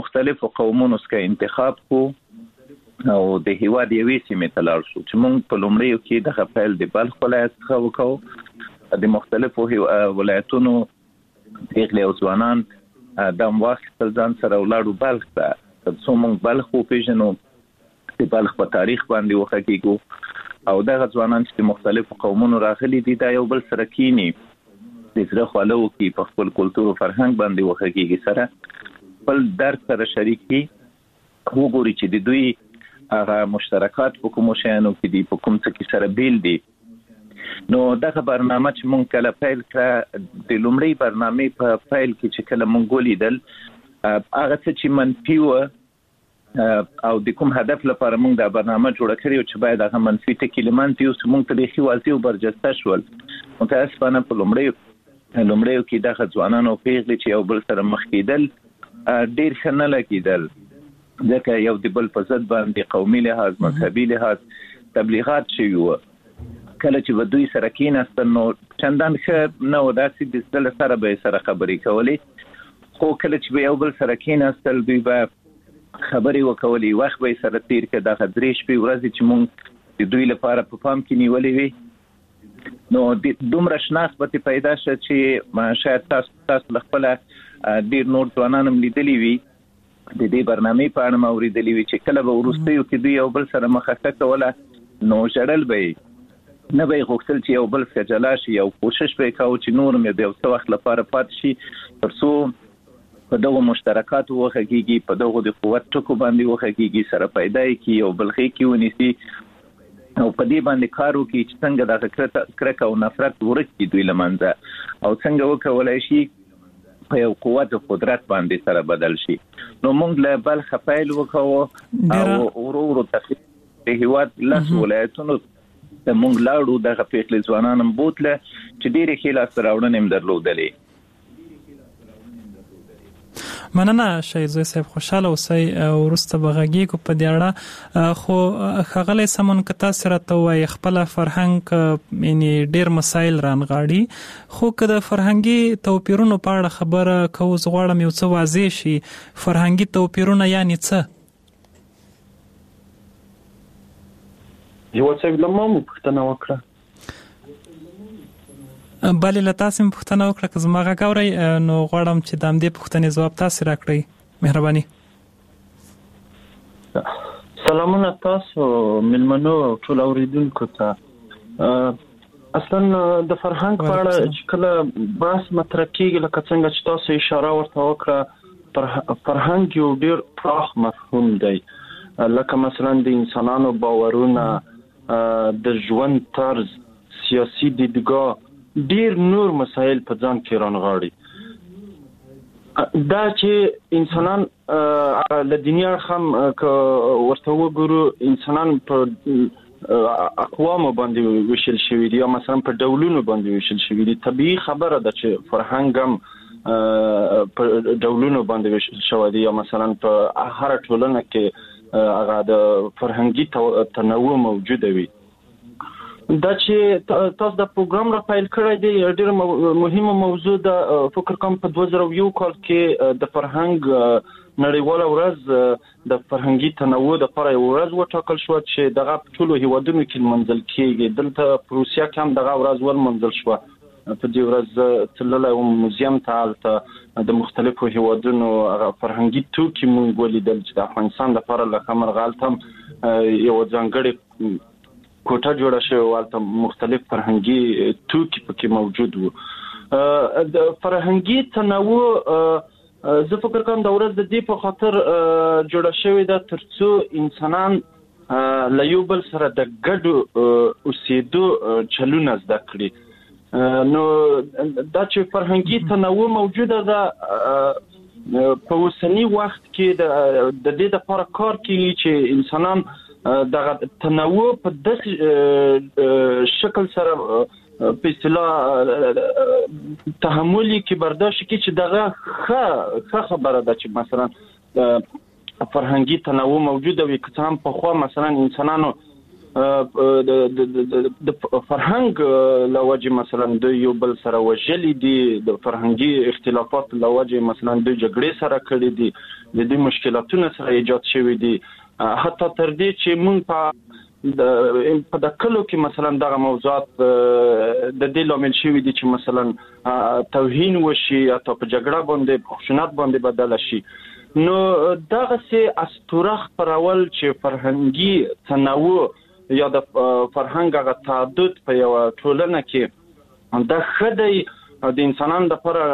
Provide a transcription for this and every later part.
مختلفو قومونو څخه انتخاب کو او د هیواد یوې سیمې ته لاړ شو چې موږ په لومړیو کې دغه پیل د بلخ ولایت څخه وکړو. د مختلفو ولایتونو پیغلې او ځوانان د واخیستل ځان سره ولاړو بلخ ته، ترڅو موږ بلخ وپېژنو، د بلخ په تاریخ باندې وغږیږو او دغه ځوانان چې د مختلفو قومونو راغلي دي دا یو بل سره کینی د زړه خواله وکړي، په خپل کلتور او فرهنګ باندې وغږیږي، سره خپل درد سره شریک کړي، وګوري چې د دوی هغه مشترکات په کومو شیانو کې دي، په کوم څه کې سره بیل دي. نو دغه برنامه چې مونږ کله پیل کړه، د لومړۍ برنامې په پیل کې چې کله مونږ ولیدل هغه څه چې منفي و او د کوم هدف لپاره مونږ دا برنامه جوړه کړې چې باید هغه منفي ټکي له منځه یوسو، مونږ ته بیخي واضح او برجسته شول. متاسفانه په لومړیو کې دغه ځوانان او پیغلې چې یو بل سره مخ کېدل ډېر ښه نه لګېدل، ځکه یو د بل په ضد باندې قومي لحاظ، مذهبي لحاظ تبلیغات شوي وو. کله چې به دوی سره کېناستل نو چندان ښه نه و، داسې د زړه سره به یې سره خبرې کولې، خو کله چې به یو بل سره کېناستل دوی به خبرې وکولې، وخت به یې سره تېر کړه. دغه 3 شپې ورځې چې مونږ د دوی لپاره په پام کې نیولې وي، نو دومره شناخت پیدا شو چې شاید تاسو خپله ډېر نور ځوانان هم لیدلي وي، د دې برنامې په اړه اورېدلي وي چې کله به وروستیو کې دوی یو بل سره مخه کوله نو ژړل به یې، نه به یې غوښتل چې یو بل څخه جلا شي، یو کوشش به یې کاوه چې نور هم د یو څه وخت لپاره پاتې شي، تر څو په دغو مشترکاتو وغږیږي، په دغو د قوت ټکو باندې وغږیږي، سره پیدا یې کړي، یو بل غېږ کې ونیسي او په دې باندې کار وکړي چې څنګه دغه کرکه او نفرت ورک کړي دوی له منځه، او څنګه وکولای شي په یو قوت او قدرت باندې سره بدل شي. نو موږ له بلخ پیل وکړو او ورو د هیواد لس ولایتونو ته موږ لاړو، دغه پیغلې ځوانان هم بوتله چې ډېرې ښې لاسته راوړنې هم درلودلې. مننه شهید زوی صاحب، خوشاله اوسئ. وروسته به غږیږو په دې اړه، خو ښاغلی سمون که تاسې راته ووایئ خپله فرهنګ یعنې ډېر مسایل رانغاړي، خو که د فرهنګي توپیرونو په اړه خبره کوو، زه غواړم یو څه واضح شي. فرهنګي توپیرونه یعنې څه؟ هیواد صاحب له ما مو پوښتنه وکړه. بلې له تاسې مې پوښتنه وکړه، که زما غږ اورئ نو غواړم چې د همدې پوښتنې ځواب تاسې راکړئ، مهرباني. سلامونه تاسو مېلمنو او ټول اورېدونکو ته. اصلا د فرهنګ په اړه چې کله بحث مطرح کېږي، لکه څنګه چې تاسو اشاره ورته وکړه، فرهنګ یو ډېر پراخ مفهوم دی، لکه مثلا د انسانانو باورونه، د ژوند طرز، سیاسي دیدګاه، ډیر نور مسایل په ځان کې رانغاړي. دا چې انسانان له دنیا هم ورته وګورو، انسانان په اقوامو باندې ویشل شوي دي، یا مثلا په ډولونو باندې ویشل شوي دي. طبیعي خبره ده چې فرهنګ هم په ډولونو باندې ویشل شوی دی، یا مثلا په هر ټولنه کې هغه د فرهنګي تنوع موجوده وي. دا چې تاسو د پروګرام را پیل کړی دی ډېر مهمه موضوع ده. فکر کوم په 2001 کال کې د فرهنګ نړیواله ورځ د فرهنګي تنوع لپاره یو ورځ وټاکل شو چې دغه ټولو هیوادونو کې منځل کېږي. دلته په روسیا کې هم دغه ورځ ولمنځل شوه. په دې ورځ تللی وم موزیم ته، هلته د مختلفو هیوادونو فرهنګي توکي موږ ولیدل چې د افغانستان لپاره لکه مرغه هلته هم یوه ځانګړې کوټه جوړه شوې، هلته مختلف فرهنګي توکي پکې موجود وو. د فرهنګي تنوع زه فکر کوم د ورځ د دې په خاطر جوړه شوې ده تر څو انسانان له یو بل سره د ګډو اوسېدو چلونه زده کړي. نو دا چې فرهنګي تنوع موجوده ده، په اوسني وخت کې د دې لپاره کار کوي چې انسانان دغه تنوع په داسې شکل سره په اصطلاح تحملي کې برداشت کوي چې دغه ښه خبره ده چې مثلا فرهنګي تنوع موجوده وي. که څه هم پخوا مثلا انسانانو د فرهنګ لوجه مثلا د یو بل سره وجلي دي، د فرهنګي اختلافات لوجه مثلا د جګړې سره کړي دي، د دې مشکلاتونو سره ایجاد شوي دي، حتی تر دې چې موږ په کلو کې مثلا دغه موضوعات د دې لامل شوي دي چې مثلا توهین وشي یا په جګړه باندې خشونت باندې بدل شي. نو دغه سي اسطوره خپرول چې فرهنګي تنوع یا د فرهنګ غو تعدد په یو ټولنه کې د خدای د انسانانو لپاره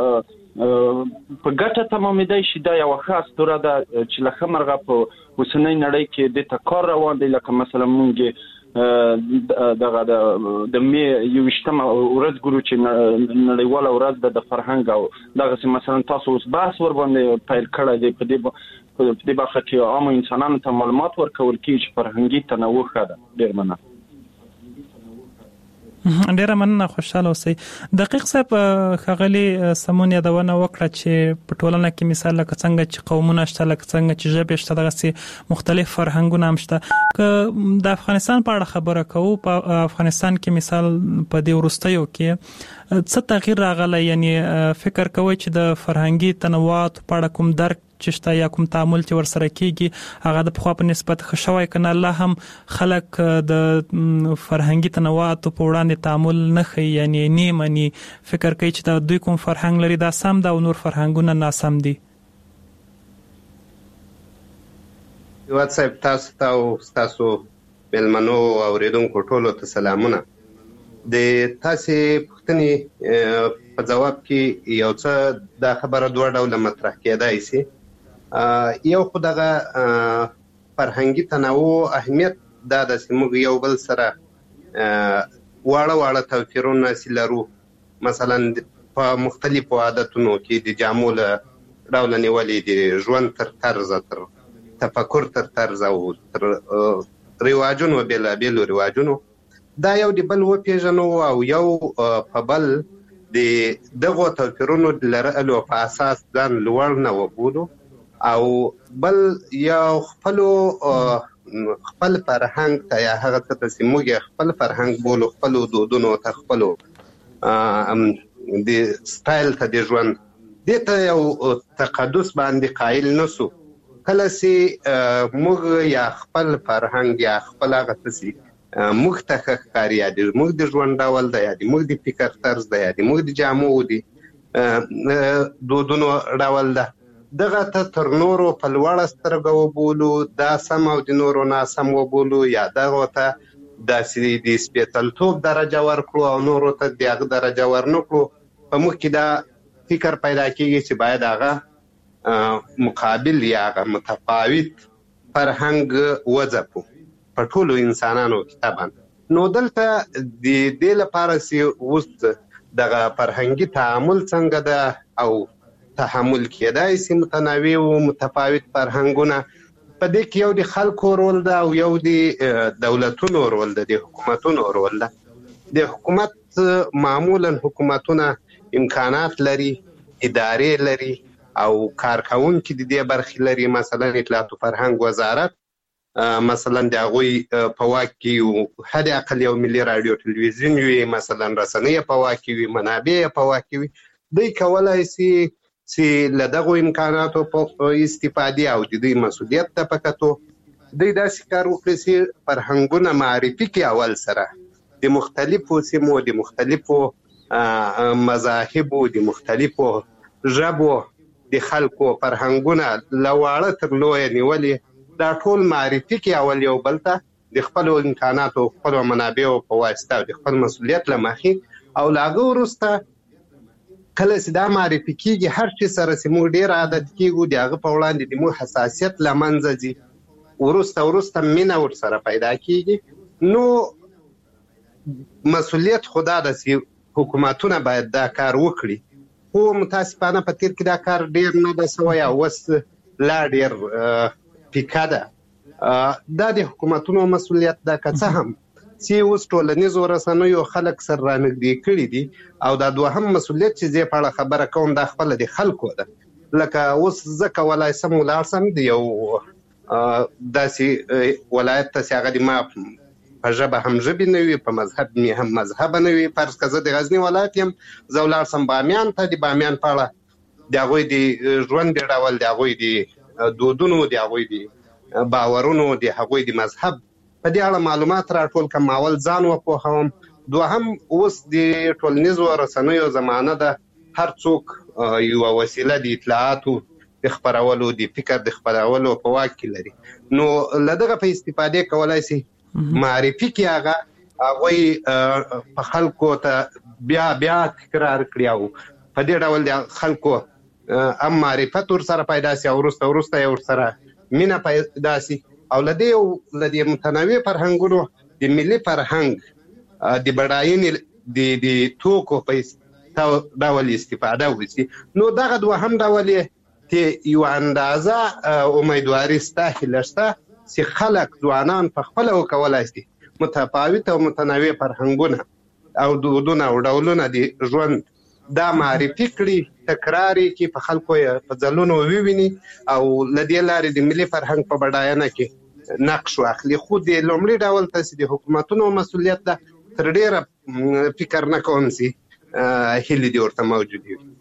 په ګټه تمامېدای شي. دا یو ښه اسطوره ده چې لکه مرغه په اوسنۍ نړۍ کې د تکار روان دی. لکه مثلا مونږ دغه د می 28 ورځ ګورو چې نړیواله ورځ د فرهنګ او دغه مثلا تاسو اوس بحث ور باندې پیل کړی دی. په دې برخه کې عام انسانانو ته معلومات ورکول کیږي چې فرهنګي تنوع ښه ده. ډېر مننه. ډیره مننه، خوشاله اوسئ. دقیق صاحب خغلی سمون یادونه وکړه چې په ټولنه کې مثال لکه څنګه چې قومونه شته، لکه څنګه چې ژبې شته، دغه سي مختلف فرهنګونه هم شته. که د افغانستان په اړه خبره کوو، په افغانستان کې مثال په دې وروستیو کې څه تغییر راغلی؟ یعنی فکر کوئ چې د فرهنګي تنوعات په اړه کوم درک چې شته یا کوم تعامل چې ورسره کیږي هغه د پخوا په نسبت ښه شوی کنه لا هم خلک د فرهنګي تنوعات په وړاندې تعامل نه کوي، یعنی نیمه فکر کوي چې دا دوی کوم فرهنګ لري دا سم ده او نور فرهنګونه ناسم دي؟ هیواد صاحب، تاسو مېلمنو او اوریدونکو ټولو ته سلامونه. د تاسې پوښتنې په جواب کې یو څه دا خبره دوه ډوله مطرح کېدای شي. یو خو دغه فرهنګي تنوع اهمیت دا ده چې موږ یو بل سره واړه توپیرونه چې لرو، مثلا په مختلفو عادتونو کې د جامو له ډوله نیولې، د ژوند تر طرزه، تر تفکر تر طرزه او تر رواجونو، بېلابېلو رواجونو، دا یو د بل وپېژنو او یو په بل د دغو توپیرونو لرلو په اساس ځان لوړ نه وبولو، او بل یو خپل فرهنګ ته یا هغه څه ته چې موږ خپل فرهنګ بولو، خپل دودونو ته، خپل د سټایل ته، د ژوند دې ته یو تقدس باندې قایل نسو. کله چې موږ یا خپل فرهنګ یا خپل هغه څه چې موږ ته ښکاري، یا د موږ د ژوند ډول ده، یا د موږ د فکر طرز ده، یا د موږ د جامو د دودونو ډول ده، دغه ته تر نورو په لوړه سترګه وبولو، دا سم او د نورو ناسم وبولو، یا دغه ته داسې د سپېڅلتوب درجه ورکړو او نورو ته د هغه درجه ورنکړو. په موږ کې دا فکر پیدا کېږي چې باید هغه مقابل یا هغه متفاوت فرهنګ وځپو په ټولو انسانانو کې طبعا. نو دلته د دې لپاره چې اوس دغه فرهنګي تعامل څنګه ده او تحمل کېدای شي متنوع او متفاوت فرهنګونه، په دې کې یو د خلکو رول ده او یو د دولتونو رول ده، د حکومتونو رول ده. د حکومت معمولا حکومتونه امکانات لري، ادارې لري او کارکونکي د دې برخې لري. مثلا اطلاعات او فرهنګ وزارت مثلا د هغوی په واک کې حد اقل یو ملي راډیو ټلویزیون وي، مثلا رسنۍ په واک کې وي، منابع په واک کې وي. دوی کولی شي چې له دغو امکاناتو په استفادې او د دوی مسؤلیت ته په کتو دوی داسې کار وکړي چې فرهنګونه معرفي کړي اول سره، د مختلفو سیمو، د مختلفو مذاهبو، د مختلفو ژبو د خلکو فرهنګونه له واړه تر لویه نیولې دا ټول معرفي کړي اول یو بل ته د خپلو امکاناتو، خپلو منابعو په واسطه او د خپل مسؤلیت له مخې، او له هغه وروسته کله چې دا معرفي کېږي هر شي سره چې موږ ډېر عادت کېږو، د هغه په وړاندې د موږ حساسیت له منځه ځي، وروسته مینه ورسره پیدا کېږي. نو مسؤلیت خو دا ده چې حکومتونه باید دا کار وکړي، خو متاسفانه په تیر کې دا کار ډېر نه ده سوی او اوس لا ډېر پیکه ده. دا د حکومتونو مسؤلیت ده، که څه هم چې اوس ټولنیزو رسنیو خلک سره رانږدې کړي دي، او دا دوهم مسؤلیت چې زه په اړه خبره کوم دا خپله د خلکو ده. لکه اوس زه کولی سم ولاړ سم د یو داسې ولایت ته چې هغه د ما په ژبه هم ژبې نه وي، په مذهب مې هم مذهبه نه وي. فرض که زه د غزني ولایت یم، زه ولاړ سم بامیان ته، د بامیان په اړه د هغوی د ژوند ډول، د هغوی د دودونو، د هغوی د باورونو، د هغوی د مذهب په دې اړه معلومات راټول کړم. اول ځان وپوهوم، دوهم اوس د ټولنیزو رسنیو زمانه ده، هر څوک یوه وسیله د اطلاعاتو د خپرولو، د فکر د خپرولو په واک کې لري. نو له دغه په استفادې کولی شي معرفي کې هغوی په خلکو ته بیا تکرار کړي او په دې ډول د خلکو هم معرفت ورسره پیدا شي او وروسته یې ورسره مینه پیدا شي. او له دې متنوع فرهنګونو د ملي فرهنګ د بډاینې د توکو په ډول استفاده وشي. نو دغه دوهم ډول یې چې یو اندازه امیدواري سته، هیله شته چې خلک، ځوانان په خپله وکولی شي متفاوت او متنوع فرهنګونه او دودونه او ډولونه د ژوند دا معرفي کړي، تکرار یې کړي، په خلکو یې په ځلونو وویني او له دې لارې د ملي فرهنګ په بډاینه کې نقش واخلي. خو د لومړي ډول ته چې د حکومتونو مسؤلیت ده، تر ډېره فکر نه کوم چې هیلې دې ورته موجودې وي.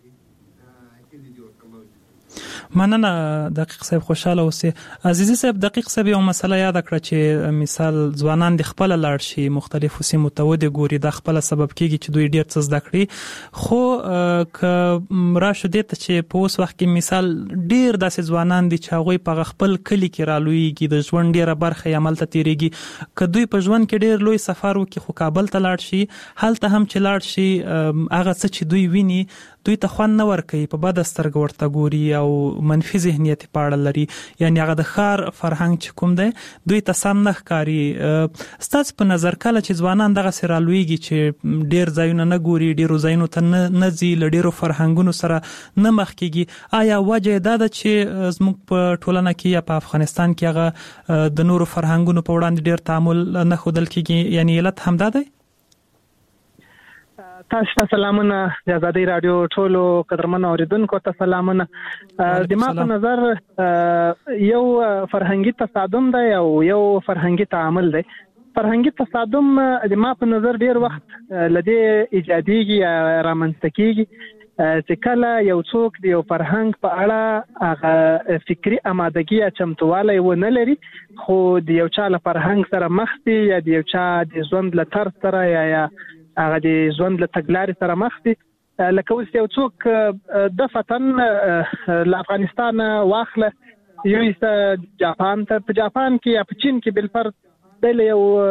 مننه دقیق صاحب، خوشاله اوسئ. عزیزي صاحب، دقیق صاحب یو مسله یاد کړه چې مثال ځوانان د خپل لاړ شي مختلفو سیمو ته ودې ګوري، د خپل سبب کېږي چې دوی ډیر څه زده کړي. خو که راشو دې ته چې په اوس وخت کې مثال ډیر داسې ځوانان دي چې هغوی په خپل کلي کې رالویږي، د ژوند ډیره برخه یې عمل ته تیریږي. که دوی په ژوند کې ډیر لوی سفر وکړي خو کابل ته لاړ شي، هلته هم چې لاړ شي هغه څه چې دوی ویني دوی ته خوند نه ورکوي، په بده سترګه ورته ګوري او منفي ذهنیت په اړه لري. یعنی هغه د ښار فرهنګ چې کوم دی دوی ته سم نه ښکاري. ستاسو په نظر کله چې ځوانان دغسې رالویږي چې ډیر ځایونه نه ګوري، ډیرو ځایونو ته نه ځي، له ډیرو فرهنګونو سره نه مخ کېږي، آیا وجه یې دا ده چې زموږ په ټولنه کې یا په افغانستان کې هغه د نورو فرهنګونو په وړاندې ډیر تعامل نه ښودل کېږي؟ یعنی علت همدا دی؟ تاسو ته سلامونه، د آزادۍ راډیو ټولو قدرمنو اوریدونکو ته سلامونه. د ما په نظر یو فرهنګي تصادم دی او یو فرهنګي تعامل دی. فرهنګي تصادم د ما په نظر ډیر وخت لدې ایجادېږي یا رامنځته کېږي چې کله یو څوک د یو فرهنګ په اړه هغه فکري آمادګي یا چمتووالی ونه لري، خو د یو چا له فرهنګ سره مخ دي یا د یو چا د ژوند له طرز سره یا هغه د ژوند له تګلارې سره مخ دي. لکه اوس یو څوک د فتن له افغانستان واخله یوسته جاپان ته، په جاپان کې یا په چین کې بالفرض د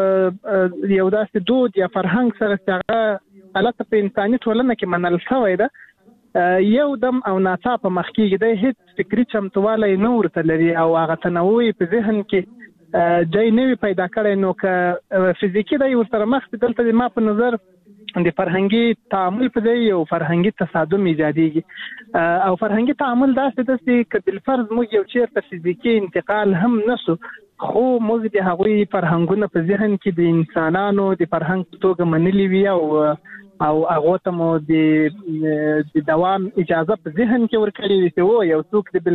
یو داسې دود یا فرهنګ سره چې هغه هلته په انساني ټولنه کې منل شوی ده، یو دم او ناڅاپه مخ کېږي، دی هېڅ فکري چمتووالی نه ورته لري او هغه تنوع په ذهن کې جای نه وي پیدا کړی. نو که فزیکي دی ورسره مخ دي، دلته د ما په نظر د فرهنګي تعامل په ځای یو فرهنګي تصادم ایجادېږي. او فرهنګي تعامل داسې ده چې که بالفرض موږ یو چېرته فزیکي انتقال هم نسو، خو موږ د هغوی فرهنګونه په ذهن کې د انسانانو د فرهنګ په توګه منلي وي او هغو ته مو د دوام اجازه په ذهن کې ورکړې وي چې یو څوک د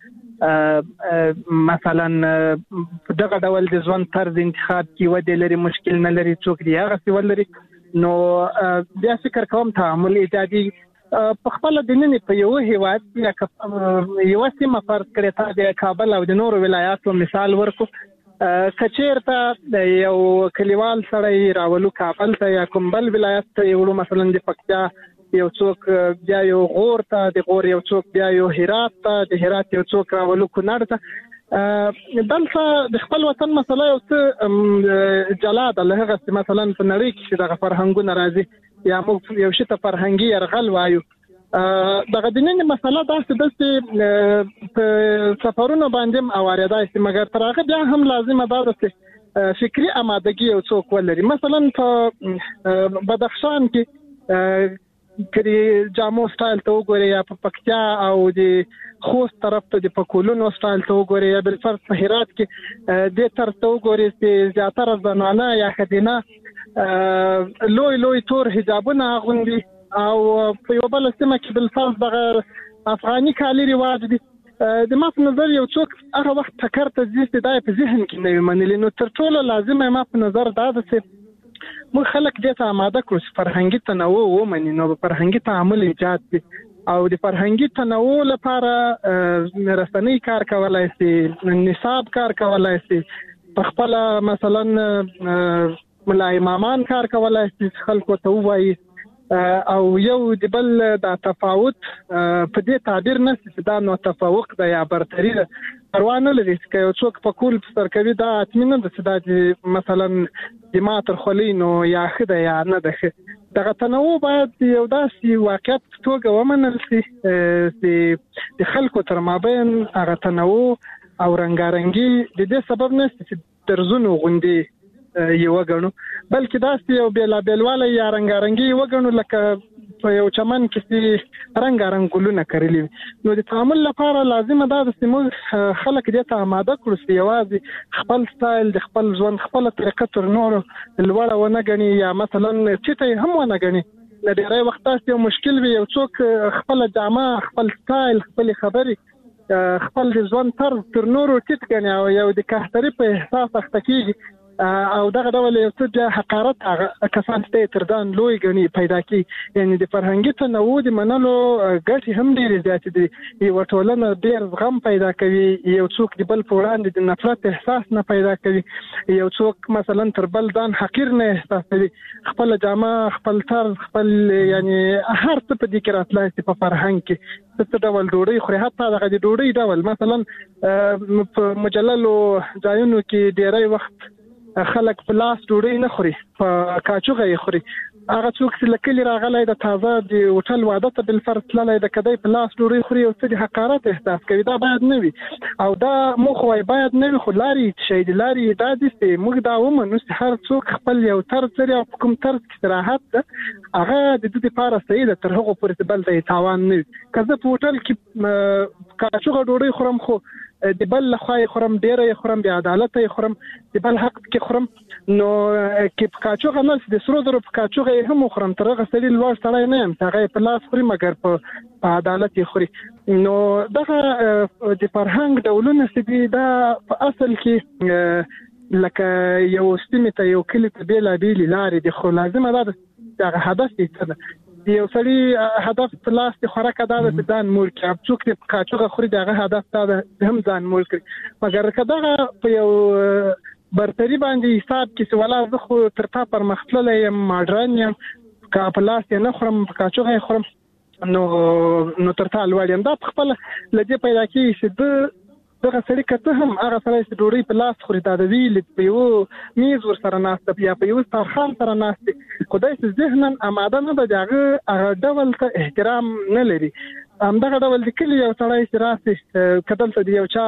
بالفرض مثلا دغه ډول د ژوند طرز انتخاب کې ودې لري، مشکل نه لري، څوک دی هغسې ولري. نو بیا فکر کوم تعامل ایجادي په خپله د ننې په یو هیواد یا یوه سیمه فرض کړې، تا د کابل او د نورو ولایاتو مثال ورکړو، که چېرته د یو کلیوال سړی راولو کابل ته یا کوم بل ولایت ته یې وړو، مثلا د پکتیا یو څوک بیا یو غور ته، د غور یو څوک بیا یو هرات ته، د هرات یو څوک راولو کونړ ته، دلته د خپل وطن مسله یو څه جلا ده له هغه چې مثلا په نړۍ کې چې دغه فرهنګونه راځي یا موږ یو شي ته فرهنګي یرغل وایو. دغه د نن مسله داسې ده چې په سفرونو باندې هم اوارېدای شي، مګر تر هغه بیا هم لازمه ده چې فکري آمادګي یو څوک ولري. مثلا په بدخشان کې که د جامو سټایل ته وګورې یا په پکتیا او د خوست طرف ته د پکولونو سټایل ته وګورې یا بالفرض په هرات کې دې طرف ته وګورې چې زیاتره زنانه یا ښځینه لوی تور حجابونه اغوندي او په یو بله سیمه کې بالفرض دغه افغاني کالي رواج دي. د ما په نظر یو څوک هغه وخت ټکر ته ځي چې دا په ذهن کې نه وي منلې، نو تر ټولو لازمه ما په نظر دا ده چې موږ خلک دې ته آماده کړو چې فرهنګي تنوع ومني، نو فرهنګي تعامل ایجاد کړي او د فرهنګي تنوع لپاره رسنۍ کار کولای شي، نصاب کار کولای شي، په خپل مثلا ملا امامان کار کولای شي خلکو ته وایي او یو د بل د تفاوت په دې تعبیر نه چې دا نو تفوق ده یا برتری ده پروا نه لري چې یو څوک په کول سر کوي دا اطمینان ده چې دا مثلا د ماتر خلینو یا خده یا نه ده. دغه تنوع باید یو داسې واقعیت توګه ومنل شي چې د خلکو تر مابین هغه تنوع او رنګارنګي د دې سبب نه چې درزونو غوندي یو وګڼو، بلکې داسې یو بیلابیلواله یا رنګارنګي وګڼو لکه په یو چمن کې رنګارنګ ګلونه کرلي. نو د تعامل لپاره لازمه ده چې موږ خلک دې ته آماده کړو چې یوازې خپل سټایل د خپل ژوند خپل طریقه تر نورو لوړه ونه ګڼي یا مثلا چیته هم ونه ګڼي. د ډېری وخت تاسو یو مشکل وي یو څوک خپل جامه خپل سټایل خپل خبرې خپل ژوند تر نورو ټیټ ګڼي او یو د قهرۍ په احساس اخته کیږي او دغه ډول یو څه حقارت کسان ته تر ځان لوی غني پیدا کی. یعنی د فرهنګي تنوع د منلو ګټې هم ډېرې زیاتې دي. یو ټولنه ډېر غم پیدا کوي، یو څوک د بل په وړاندې د نفرت احساس نه پیدا کوي، یو څوک مثلا تر بل ځان حقیر نه احساسوي، خپل جامه خپل طرز خپل یعنی هر څه په دې کې راتلای شي په فرهنګ کې څه ډول ډوډۍ خوري، حتی دغه د ډوډۍ ډول مثلا په مجللو ځایونو کې ډېری وخت خلک په لاس ډوډۍ نه خوري، په کاچوغه یې خوري. هغه څوک چې لکلی راغلی د تازه د هوټل واده ته بالفرض تللی د کدی په لاس ډوډۍ خوري او څه د حقارت احساس کوي، دا باید نه وي او دا موږ وایي باید نه وي. خو لارې شی د لارې دا دي چې موږ دا ومنو چې هر څوک خپل یو طرز لري او په کوم طرز کې استراحت ده هغه د دې لپاره صحیح ده، تر هغو پورې بل ته تاوان نه وي. که زه په هوټل کې کاچوغه ډوډۍ خورم خو د بل لخوا یې خورم، ډېره یې خورم، بې عدالته یې خورم، د بل حق کې خورم، نو کې په کاچوغه نه د سرو زرو په کاچوغه یې هم وخورم، تر هغه سړي لوړ سړی نه یم چې هغه یې په لاس خوري مګر په عدالت یې خوري. نو دغه د فرهنګ ډولونه چې دي دا په اصل کې لکه یو سیمې ته یو کلي ته بېلابېلې لارې دي، خو لازمه ده چې هغه هدف یې څه ده. یو سړي هدف په لاس کې خوراک دا ده چې ځان موړ کړي، څوک چې کاچوغه خوري دغه هدف دا ده هم ځان موړ کړي. مګر که دغه په یو برتري باندې حساب کې چې ولا زه خو تر تا پرمختللی یم ماډرن یم، که په لاس یې نه خورم په کاچوغه یې خورم نو تر تا لوړ یم. دا په خپله له دې پیدا کېږي چې دغه سړي که څه هم هغه سړی چې ډوډۍ په لاس خوري دا د ویلې په یوه میز ورسره ناست یا په یوه دسترخوان سره ناست دی، خو دی چې ذهنا اماده نه ده د هغه ډول ته احترام نه لري. همدغه ډول د کلي یو سړی چې راسي که دلته د یو چا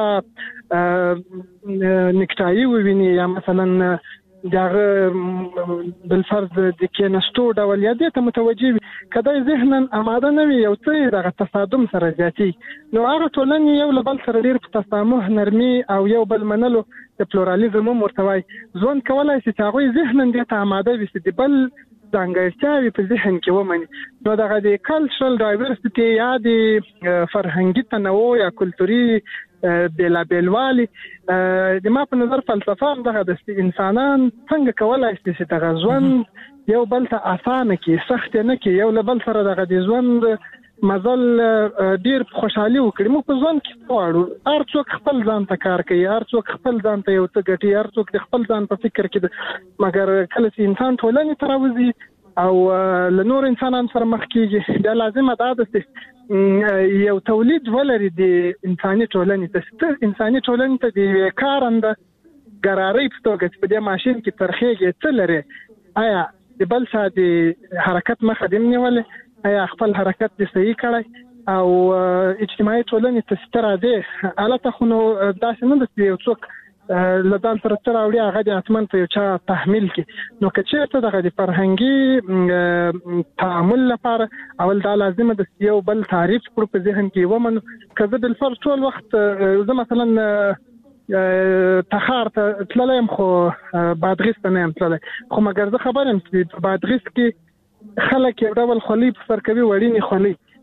نیکټایي وویني یا مثلا د هغه بالفرض د کېناستو ډول یا دې ته متوجه وي، که دی ذهنا اماده نه وي یو څه دغه تصادم سره زیاتېږي. نو هغه ټولنې یو له بل سره ډېر په تسامح نرمي او یو بل منلو د پلورالېزم هم ورته وایي ژوند کولی شي چې هغوی ذهنا دې ته اماده وي چې د بل ځانګړتیاوې په ذهن کې ومني. نو دغه د کلچرل ډایورسټي یا د فرهنګي تنوع یا کلتوري بیلابیلوالی د ما په نظر فلسفه هم دغه د انسانان څنګه کولای شي چې دغه ژوند یو بل ته اسانه کړي، سخت نه کړي، یو له بل سره دغه د ژوند مزل ډیر خوشحالي وکړي. موږ په ژوند کې غواړو هر څوک خپل ځان ته کار کوي، هر څوک خپل ځان ته یو څه ګټي، هر څوک د خپل ځان په فکر کې ده. مګر کله چې انسان ټولنې ته راوځي او له نور انسانانو سره مخ کېږي بیا لازمه دا ده چې یو تولید ولري د انساني ټولنې ته، انساني ټولنې ته د کارنده ګرارۍ په توګه چې په دې ماشین کې ترخېږي څه لري، آیا د بل چا د حرکت مخه دې نیولې، آیا خپل حرکت دې صحیح کړی او اجتماعي ټولنې ته چې ته راځې هلته خو نو داسې نه ده چې یو څوک له ځان سره څه راوړي هغه د حتما په یو چا تحمیل کړي. نو که چېرته دغه د فرهنګي تعامل لپاره اول دا لازمه ده چې یو بل تعریف کړو په ذهن کې ومنو. که زه بالفرض ټول وخت زه مثلا تخار ته تللی یم خو بادغیس ته نه یم تللی، خو مګر زه خبر یم چې په بادغیس کې خلک یو ډول خولۍ په سر کوي، وړینې خولۍ،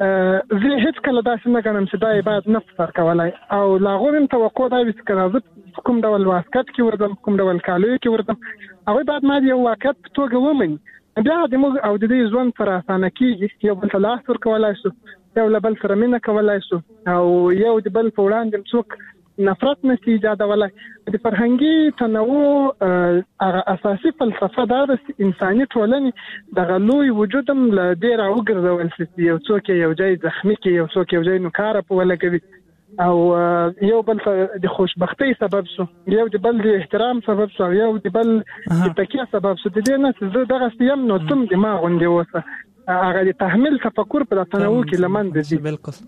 زه هیڅ کله داسې نه ګڼم چې دا باید نه فسر کولای او لا غوښم توقع دا وي چې راځي کوم ډول واسکټ کې ورځم کوم ډول کالو کې ورځم هغه بعد ما یو واقعیت په توګه ومني بیا د موږ او د دې ژوند پر اسانه کېږي یو بل ته لاس ورکولای شو یو له بل سره مینه کولای شو او یو د بل په وړاندې څوک نفرت نشي ایجادولای د فرهنګي تنوع هغه اساسي فلسفه دا د انساني ټولنې د غلوی وجودم له ډیر اوګرځول شي یو څوک یو ځای زخمی کې یو څوک یو ځای نوکاره په ولګوي او یو بل د خوشبختی سبب شو یو د بل د احترام سبب شو یو د بل د تکیه سبب شو د دې نه زه دغه سیم نو تم دماغ غونډه وسه هغه د تحمل تفکر په تنوع کې لمن دي بالکل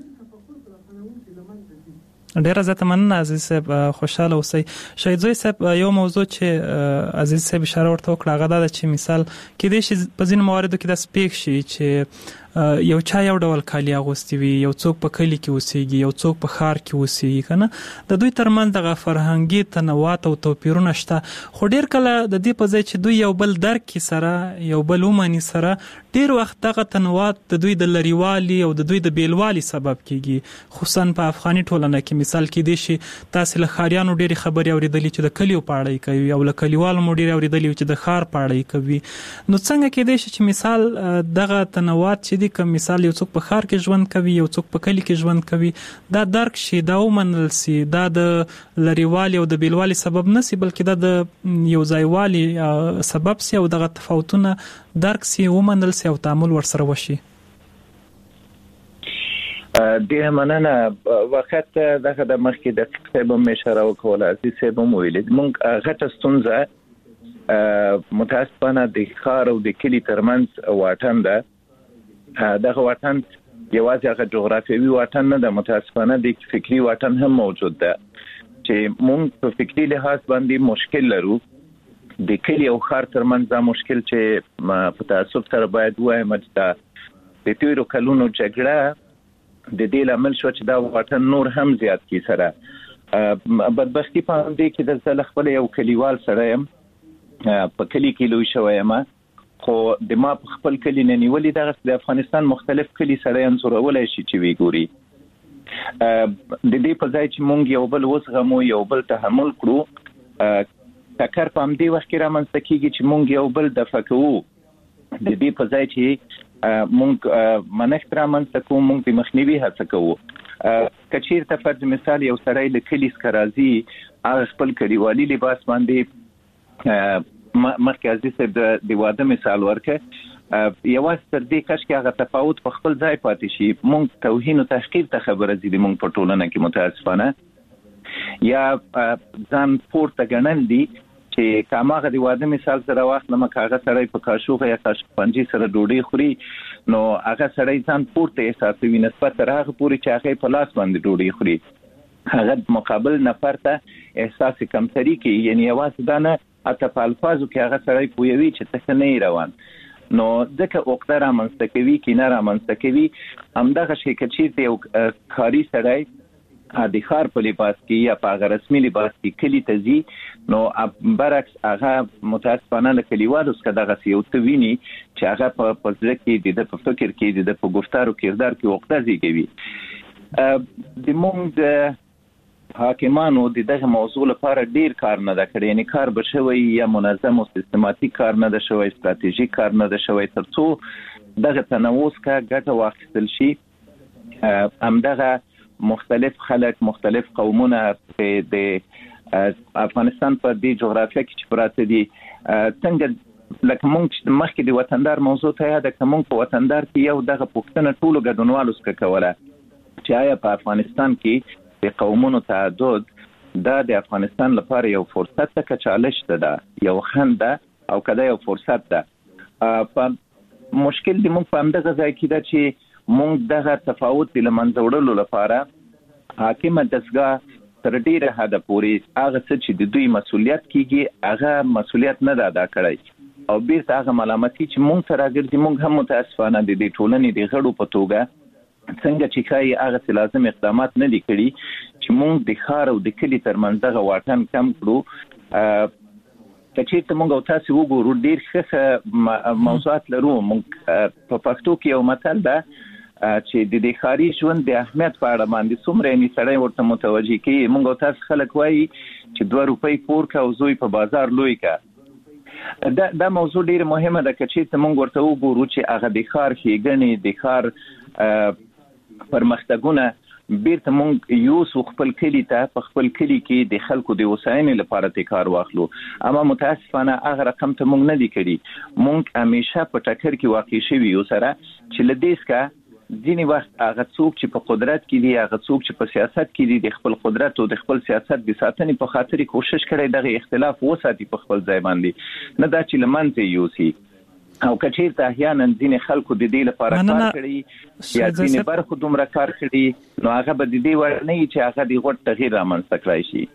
ډیر زیاته مننه عزیز صاحب خوشاله اوسئ شهید زوی صاحب یو موضوع چې عزیز صاحب اشاره ورته وکړه هغه دا چې مثال کې د شي په ځینو مواردو کې د سپیک شي چې یو چا یو ډول کالی اغوستي وي یو څوک په کلی کې اوسېږي یو څوک په ښار کې اوسېږي کنه د دوی ترمنځ دغه فرهنګي تنوعات او توپیرونه شته خو ډیر کله د دې په ځای چې دوی یو بل درک کې سره یو بل ومني سره ډیر وخت دغه تنوعات د دوی د لریوالي او د دوی د بیلوالي سبب کیږي خصوصا په افغاني ټولنه کې مثال کې دي چې تاسو له خاریانو ډېری خبرې اوریدلې چې د کلیو په اړه کوي او له کلیوالو مو ډېری اوریدلې چې د ښار په اړه کوي نو څنګه کې دي چې مثال دغه تنوعات چې کوم مثال یو څوک په ښار کې ژوند کوي یو څوک په کلی کې ژوند کوي دا درک شي دا ومنل سي دا د لریوالي او د بیلوالي سبب نه سي بلکې دا د یو ځایوالي سبب سي او دغه تفاوتونه درک سي ومنل سي او تعامل ورسره وشي د مننه وخت دغه د مخکې د صاحب مشوره وکوله عزیز صاحب مو ویل مونږ غټه ستونزه متاسفانه د ښار او د کلی ترمنځ واټن ده دغه واټن یوازې هغه جغرافیوي واټن نه ده متاسفانه د فکری واټن هم موجود ده چې مونږ په فکری لحاظ باندې مشکل لرو د کلی او ښار ترمنځ دا مشکل چې په تاسف سره باید وایم چې د تیرو کلونو جګړه د دې لامل شو چې دا واټن نور هم زیات کی سره بدبختی په دې کې د ځل خپل یو کلیوال سره يم په کلی کې لوي شوم خو د ما په خپل کلی نه نیولې د افغانستان مختلف کلی سره انځورولای شي چې وی ګوري د دې په ځای چې مونږ یو بل وسغمو یو بل تحمل کړو تکر په دې وخت کې رامنځته کیږي چې مونږ یو بل دفع کوو د دې په ځای چې مونږ منښت رامنځته کوو مونږ د مخنیوي هڅه کوو کچیر ته فرض مثال یو سړی له کلی څخه راځي هغه خپل کلیوالي لباس باندې مخکې عزیز د واده مثال ورکه یوازې تر دې کش کې هغه تفاوت په خپل ځای پاتې شي مونږ توهین او تحقیر ته خبره دي مونږ په ټولنه کې متاسفانه یا ځان پورته ګڼل دي چې کاماغه د واده مثال سره واخلم کاغه سړی په کاشوغه یا کاشپنجي سره ډوډۍ خوري نو هغه سړی ځان پورته احساسوي نسبت تر هغه پورې چې هغه په لاس باندې ډوډۍ خوري هغه مقابل نفر ته احساس کمتري کې یعنی आवाज دانه اته په الفاظو کې هغه سړی پوي چې څه نه روان نو ځکه وقته رامنځته کوي کې نه رامنځته کوي همدغه شي چې یو کاری سړی د ښار په لباس کې یا په رسمي لباس کې کلی ته ځي نو برعکس هغه متاسفانه له کلیوالو څخه دغه یو څه ویني چې هغه په ځل کې د فکر کې د په گفتار او کردار کې وقته زیږوي د مونږ حاکمانو دغه موضوع لپاره ډیر کار نه دا کړی یعنی کار بشوي یا منظم او سیستماتیک کار نه دا شوی استراتیژیک کار نه دا شوی ترڅو دغه تنوع څخه ګټه واخیستل شي همدغه مختلف خلک مختلف قومونه د افغانستان په دې جغرافیه کې چې پراته دي څنګه لکه مونږ مخکې د وطندار موضوع ته یاد کوم په وطندار کې یو دغه پوښتنه ټولو ګډونوالو څخه کوله چې آیا په افغانستان کې د قومونو تعدد دا د افغانستان لپاره یو فرصت ته کچالش ده یو خنده او کدا یو فرصت ده په مشکل دی مونږ په همدغه ځای کې ده چې مونږ دغه تفاوت د لمنځه وړلو لپاره حاکمه دستګاه تر ډیره حد پورې هغه څه چې د دوی مسولیت کیږي هغه مسولیت نه ادا کړی او بیرته هغه ملامتي چې مونږ سره ګرځي مونږ هم متاسفانه د دې ټولنې د غړو په توګه څنګه چې کای هغه لازم اقدامات نه لیکلي چې مونږ د ښار او د کلی ترمنځ دغه واټن کم کړو کچې ته مونږ او تاسو وګورو ډیر ښه موضوعات لرو مونږ په پښتو کې یو متل ده چې د دې ښاري ژوند د اهمیت په اړه باندې څومره یې سړی ورته متوجه کوي. موږ تاسو خلک وایي چې 2 روپۍ پور کا او زوی په بازار لوی کا. دا موضوع ډیره مهمه ده چې موږ ورته وګورو چې هغه د ښار ښېګڼې د ښار پرمختګونه بیرته موږ یو خپل کلی ته په خپل کلی کې د خلکو د وسایلو لپاره ته کار واخلو. اما متاسفانه هغه رقم ته موږ نه دی کړی. موږ همیشه په ټکر کې واقع شوي یو سره چې لدیس کا ځینې وخت هغه څوک چې په قدرت کې دي، هغه څوک چې په سیاست کې دي، د خپل قدرت او د خپل سیاست د ساتنې په خاطر کوشش کړي دغه اختلاف وساتي په خپل ځای باندې، نه دا چې لمنځه یوسي. او کچیرته احیانا ځینې خلکو د دې لپاره کار کړي یا ځینې برخو دومره کار کړي، نو هغه به د دې وړ نه وي چې هغه د غوټ تغییر رامنځته کړای شي.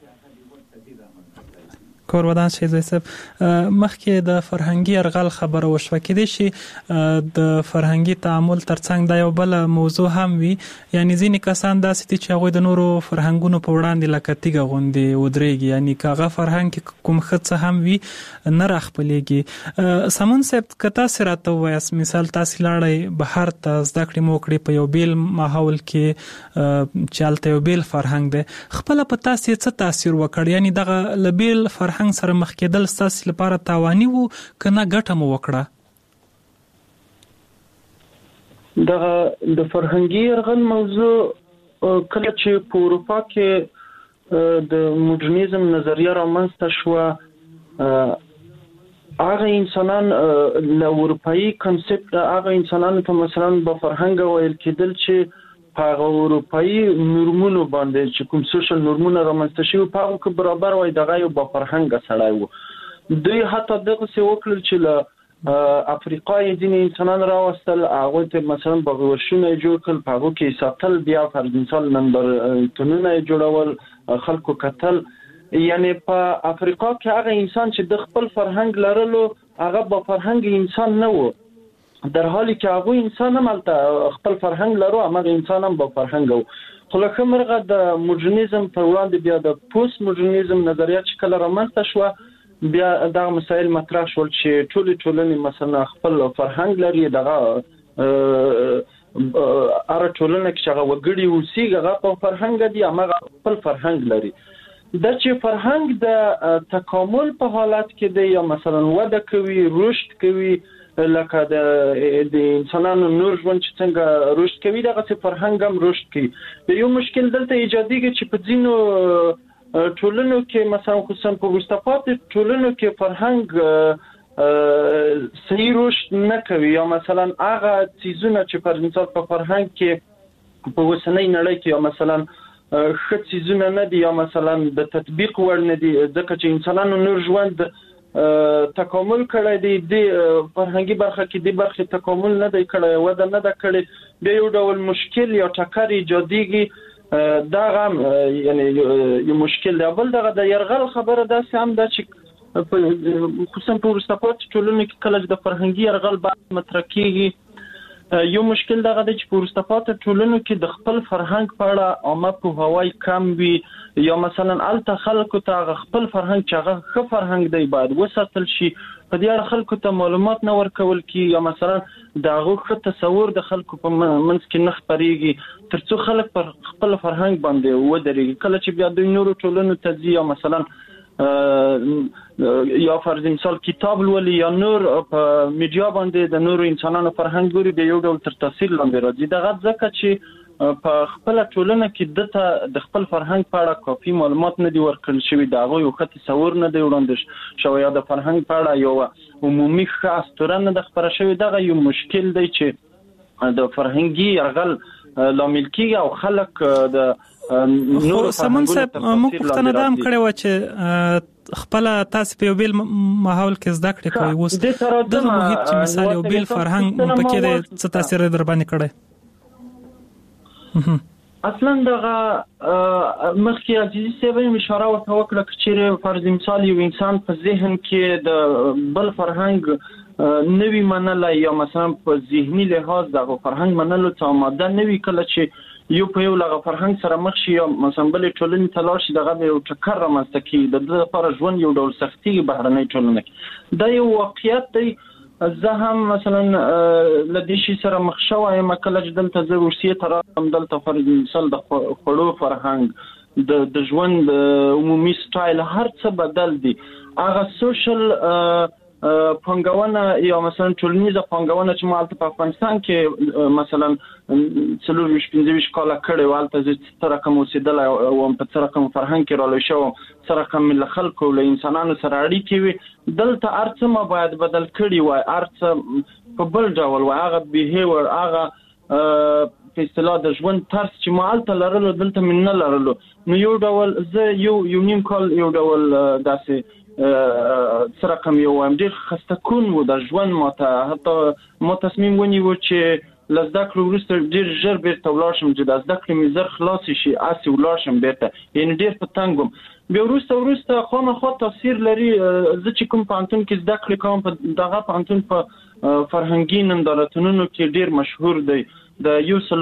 کورودان شیزوی صاحب، مخکې د فرهنګي ارغال خبره وشوه، کېدای شي د فرهنګي تعامل ترڅنګ دا یو بل موضوع هم وي، یعنی ځینې کسان داسې دي چې هغوی د نورو فرهنګونو په وړاندې لکه تیږه غوندې ودرېږي، یعنی که هغه فرهنګ کې کوم ښه څه هم وي نه راخپلېږي. سمون صاحب، که تاسې راته ووایاست، مثال تاسې لاړئ بهر ته زده کړې مو وکړې په یو بیل ماحول کې چې هلته یو بیل فرهنګ دی، خپله په تاسې څه تاثیر وکړ؟ یعنی دغه له بیل فرهنګ سره مخ کېدل ستاسو لپاره تاواني وو که نه ګټه مو وکړه؟ د فرهنګي ارغل موضوع کله چې په اروپا کې د موډرنیزم نظریه رامنځته شوه، هغه انسانان له اروپایي کنسپټ هغه انسانانو ته مثلا به فرهنګ ویل کېدل چې په هغه اروپایي نورمونو باندې چې کوم سوشل نورمونه رامنځته شوي په هغو کې برابر وای، دغه یو با فرهنګه سړی و. دوی حتی دغسې وکړل چې له افریقا یې ځینې انسانان راوستل، هغوی ته مثلا بغوشونه یې جوړ کړل، په هغو کې یې ساتل، بیا فرض مثال نندارتونونه یې جوړول، خلکو کتل. یعنی په افریقا کې هغه انسان چې د خپل فرهنګ لرلو هغه با فرهنګ انسان نه و، در حالی که هغه انسان هم خپل فرهنګ لرو، هغه انسان هم با فرهنګ و. خو له ښه مرغه د موډرنیزم پر وړاندې بیا د پوست موډرنیزم نظریه چې کله رامنځته شوه، بیا دغه مسایل مطرح شول چې ټولې ټولنې مثلا خپل فرهنګ لري، دغه هره ټولنه کې چې هغه وګړي اوسېږي هغه په فرهنګ دي، هماغه خپل فرهنګ لري. دا چې فرهنګ د تکامل په حالت کې دی یا مثلا وده کوي، رشد کوي، لکه د انسانانو نور ژوند چې څنګه رشد کوي دغسې فرهنګ هم رشد کوي. یو مشکل دلته ایجادېږي چې په ځینو ټولنو کې مثلا خصوصا په وروسته پاتې ټولنو کې فرهنګ صحیح رشد نه کوي، یا مثلا هغه څیزونه چې پر مثال په فرهنګ کې په اوسنۍ نړۍ کې یا مثلا ښه څیزونه نه دي یا مثلا د تطبیق وړ نه دي، ځکه چې انسانانو نور ژوند تکامل کړی دی، د فرهنګي برخه کې د برخې تکامل نه دی کړی، وده نه ده کړې، بیا یو ډول مشکل یا ټکر ایجادېږي. دا هم یعنی یو مشکل دی. بل دغه د یرغل خبره داسې هم ده چې خصوصا په وروسته پاتې ټولنو کې کله چې د فرهنګي یرغل بحث مطرح کېږي، یو مشکل دغه دی چې په وروسته پاتې ټولنو کې د خپل فرهنګ په اړه عامه پوهاوی کم وي، یا مثلا هلته خلکو ته هغه خپل فرهنګ چې هغه ښه فرهنګ دی باید وساتل شي، په دې اړه خلکو ته معلومات نه ورکول کېږي، یا مثلا د هغو ښه تصور د خلکو په منځ کې نه خپرېږي تر څو خلک پر خپل فرهنګ باندې ودرېږي. کله چې بیا دوی نورو ټولنو ته ځي یا مثلا یا فرض مثال کتاب لولي یا نور په میډیا باندې د نورو انسانانو فرهنګ ګوري، بیا یو ډول تر تاثیر لاندې راځي. دغه ځکه چې په خپل ټولنه کې دته د خپل فرهنګ په اړه کافي معلومات نه دي ورکړل شوي، د هغه یو ښه تصور نه دی وړاندې شوی، یا د فرهنګ په اړه یو عمومي ښه اسطوره نه ده خپره شوې. دغه یو مشکل دی چې د فرهنګي یرغل لامل کېږي او خلک د نورو سمون صاحب موږ پوښتنه دا هم کړې وه چې خپل تاسو په یو بیل ماحول کې زده کړې کوئ، اوس دغه محیط چې مثال یو بیل فرهنګ پکې دی، څه تاثیر در باندې کړی؟ اصلا دغه مخکې عزیزي صاحب هم اشاره ورته وکړه که چیرې فرض مثال یو انسان په ذهن کې د بل فرهنګ نوی منلی یا مثلا په ذهني لحاظ دغه فرهنګ منلو ته آماده نوي، کله چې یو په یو لغه فرهنګ سره مخ شي یا مثلا بلې ټولنې ته لاړ شي، دغه به یو ټکر رامنځته کېږي، د ده لپاره ژوند یو ډول سختېږي بهرنۍ ټولنه کې. دا یو واقعیت دی زه هم مثلا لدې شي سره مخ شوم کله چې دلته زه روسیې ته راغلم دلته فرض مثال د خوړو فرهنګ د ژوند عمومي سټایل هر څه بدل دي هغه سوشل پنګونه یا مثلا ټولنیزه پنګونه چې مالته په افغانستان کې مثلا 45 کاله کړي والته چې تر کوم وسیدل او په تر کوم فرهنګ کې رالو شو سره کوم له خلکو له انسانانو سره اړیکې وي دلته ارڅ ما باید بدل کړي وای ارڅ په بل ډول وای هغه بیهیور هغه په اصطلاح د ژوند طرز چې مالته لرلو دلته من نه لرلو نو یو ډول زه یو نیم کال یو ډول داسې سره کوم یو ډیر خسته کون و د ژوند ماته حتی ما تصمیم ونیو چې لزده کړو وروسته ډیر ژر بیرته ولاړ شم چې د زده کړې مې زر خلاص شي اسی ولاړ شم بیرته یعنی ډیر په تنګم بیا وروسته خامخا تاثیر لري زه چې کوم پانتون کې زده کړې کوم په دغه پانتون په فرهنګي نندارتونونو کې ډیر مشهور دی د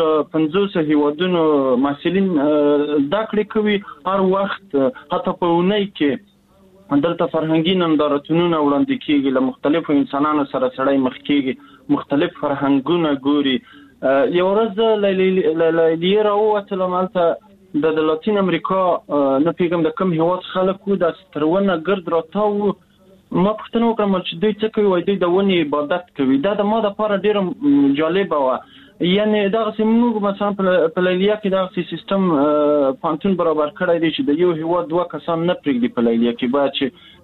150 هیوادونو محصلین زده کړې کوي هر وخت حتی په اونۍ کې دلته فرهنګي نندارتونونه وړاندې کیږي له مختلفو انسانانو سره سړی مخ کیږي مختلف فرهنګونه ګوري یو ورځ لیلیه راووتلم هلته د لاتین امریکا نه پیږم د کوم هیواد خلک وو د سترونه ګرد راتاو ما پوښتنه وکړم چې دوی څه کوي وایي دوی د ونې عبادت کوي دا د ما دپاره ډېره جالبه وه یعنی دغسې موږ مثلا په لیلیه کې دغسې سیستم پانتون برابر کړی دی چې د یو هیواد 2 کسان نه پرېږدي په لیلیه کې باید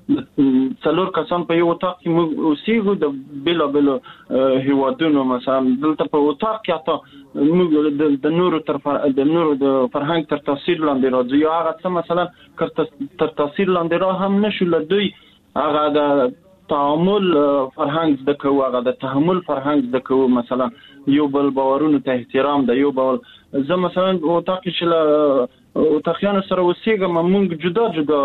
چې 4 کسان په یو اتاق کې موږ اوسېږو د بېلابېلو هیوادونو مثلا دلته په اتاق کې حتی موږ د نورو د فرهنګ تر تاثیر لاندې راځو یا هغه څه مثلا تر تاثیر لاندې را هم نشو له دوی هغه د تعامل فرهنګ زده کوو هغه د تحمل فرهنګ زده کوو مثلا یو بل باورونو ته احترام د یو بل زه مثلا اتاق کې چې اتاقیانو سره اوسېږم موږ جدا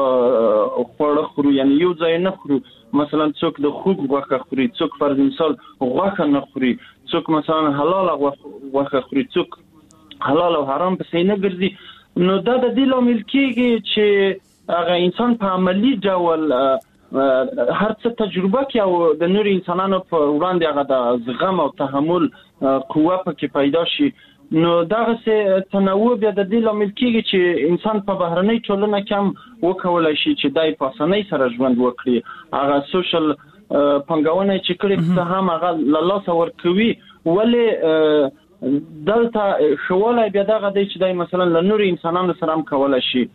خواړه خورو یعنی یو ځای نه خورو مثلا څوک د خوږ غوښه خوري څوک فرض مثال غوښه نه خوري څوک مثلا حلال غوښه خوري څوک حلال او حرام پسې نه ګرځي نو دا د دې لامل کېږي چې هغه انسان په عملی ډول هر څه تجربه کوي او د نور انسانانو په وړاندې هغه د زغم او تحمل قوه پکې پیدا شي نو دغه تنوع بیا د دې لامل کېږي چې انسان په بهرنۍ ټولنه کې هم وکولای شي چې دای په اسانۍ سره ژوند وکړي هغه سوشل پنګونه چې کړي څه هم هغه له لاسه ورکوي ولې دلته شوالای بیا دغه دی چې دای مثلا له نور انسانانو سره هم کولای شي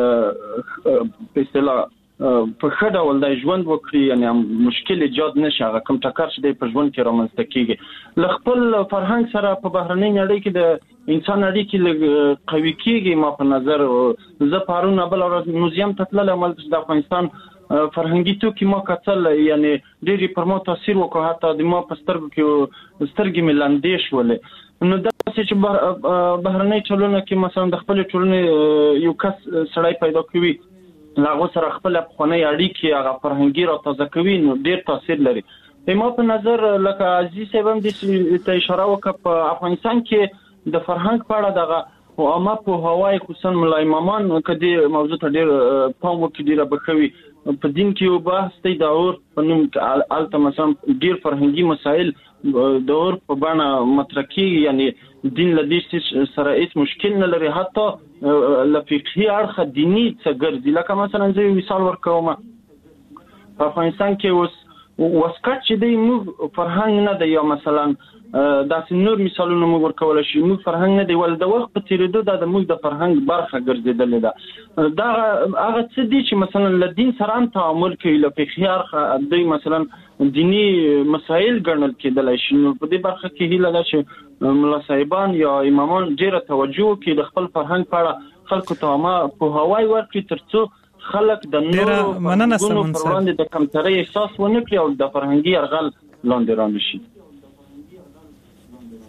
په اصطلاح په ښه ډول د ژوند وکړي یعنی مشکل ایجاد نشي هغه کوم ټکر چې په ژوند کې رامنځته کیږي له خپل فرهنګ سره په بهرنۍ نړۍ کې د انسان اړیکې قوي کیږي ما په نظر زه پرون بل ورځ موزیم ته تللم چې د افغانستان فرهنګي توکي ما کتل یعنی ډېری پر ما تاثیر وکړ حتی د ما په سترګو کې سترګې مې لاندې شولې نو دا چې بهرنۍ ټولنه کې مثلا د خپل ټولنې یو کس سړی پیدا کوي هغه سره خپل افغاني اړیکې هغه فرهنګي را تازه کوي نو ډېر تاثیر لري ما په نظر لکه عزیز صاحب هم د ته اشاره وکړه په افغانستان کې د فرهنګ په اړه دغه عامه پوهاوی خصوصا ملا امامان کدي موضوع ته ډېر پام وکړي ډېر بخوي په دین کې یو بحث دی د اور په نوم الته مثلا ډېر فرهنګي مسایل د اور په باندې مطرح کیږي یعنی دین لدې سره هیڅ مشکل نه لري حتی لفقهي اړخ دینی څه ګرځي لکه مثلا زه مثال ورکوم په افغانستان کې وسکټ چې دی موږ فرهنګ نه دی یا مثلا داسې نور مثالونه موږ ورکول شي موږ فرهنګ نه دی ول د وخت په تیریدو د موږ د فرهنګ برخه ګرځیدلې ده دا هغه څه دي چې مثلا له دین سره هم تعامل کوي لفقهي اړخ دی مثلا دینی مسائل ګڼل کېدلای شي نو په دې برخه کې هیله ده چې ملا صاحبان یا امامان ډیره توجه کوي د خپل فرهنګ په اړه خلکو ته ما پوهاوی ورکړي ترڅو خلک د نورو په وړاندې د کمترۍ احساس ونه کړي او د فرهنګي ارغل لاندې را نشي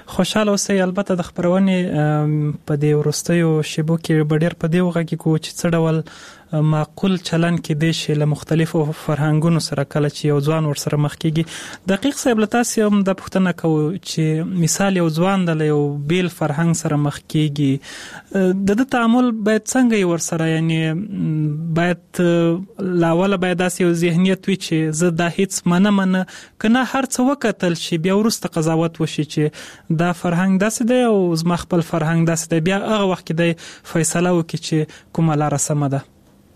خوشاله اوسئ. البته د خبرونې په دې وروستیو شیبو کې ډېر په دې وغږی کو چې څه ډول معقول چلن کې د شی له مختلفو فرهنګونو سره کله چې یو ځوان ور سره مخ کیږي. دقیق صاحب لتاسي هم د پښتنه کو چې مثال یو ځوان د یو بیل فرهنګ سره مخ کیږي د تعامل باید څنګه ور سره، یعنی باید لاول باید داسې یو ذهنیت وي چې زه دا هیڅ منه کنه هر څه وکتل شي بیا ورسته قضاوت وشي چې دا فرهنګ داسې دی او زما خپل فرهنګ داسې دی، بیا هغه وخت کې د فیصله وکړي چې کومه لار سمه ده.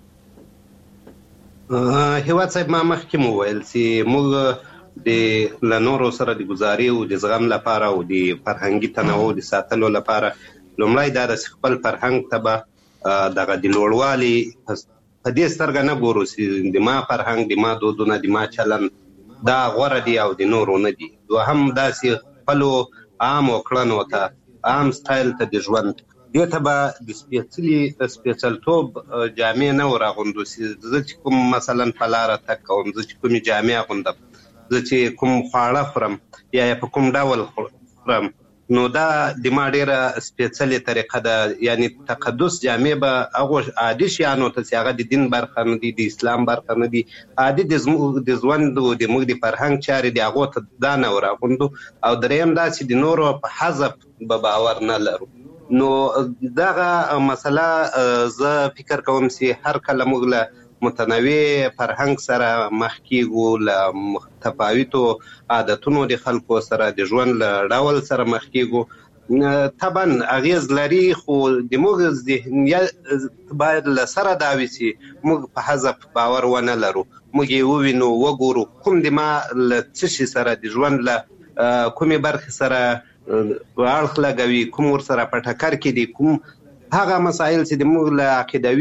هیواد صاحب ما مخکې مو ویل چې موږ د لنورو سره د گزاري او د زغم لپاره او د فرهنګي تنوع د ساتلو لپاره لومړی دا د خپل فرهنګ ته دغه د لوړوالي په دې سترګه نه ګورو چې د ما فرهنګ د ما دودونه د ما چلن دا غوره دي او د نورو نه دي. دوهم داسې خپلو عام کړنو ته عام سټایل ته د ژوند دې ته به د سپېڅلتوب جامې نه وراغوندو چې زه چې کوم مثلا په لاره تګ کوم، زه چې کومې جامې اغوندم، زه چې کوم خواړه خورم یا په کوم ډول خورم، نو دا د ما ډېره سپېڅلې طریقه ده. یعنی تقدس جامې به هغو عادي شیانو ته چې هغه د دین برخه نه دي، د اسلام برخه نه دي، عادي د ژوند او د موږ د فرهنګ چارې دي، هغو ته دا نه وراغوندو. او دریم دا چې د نورو په حذف به باور نه لرو. نو دغه مسله زه فکر کوم چې هر کله موږ له متنوع فرهنګ سره مخ کیږو، له متفاوتو عادتونو د خلکو سره د ژوند له ډول سره مخ کیږو، طبعا اغیز لري، خو د موږ ذهنیت باید له سره دا وي چې موږ په حذف باور ونه لرو، موږ یې ووینو وګورو کوم د ما له څه شي سره د ژوند له کومې برخې سره اړخ لګوي، کوم ور سره په ټکر کې دي، کوم هغه مسایل چې د موږ له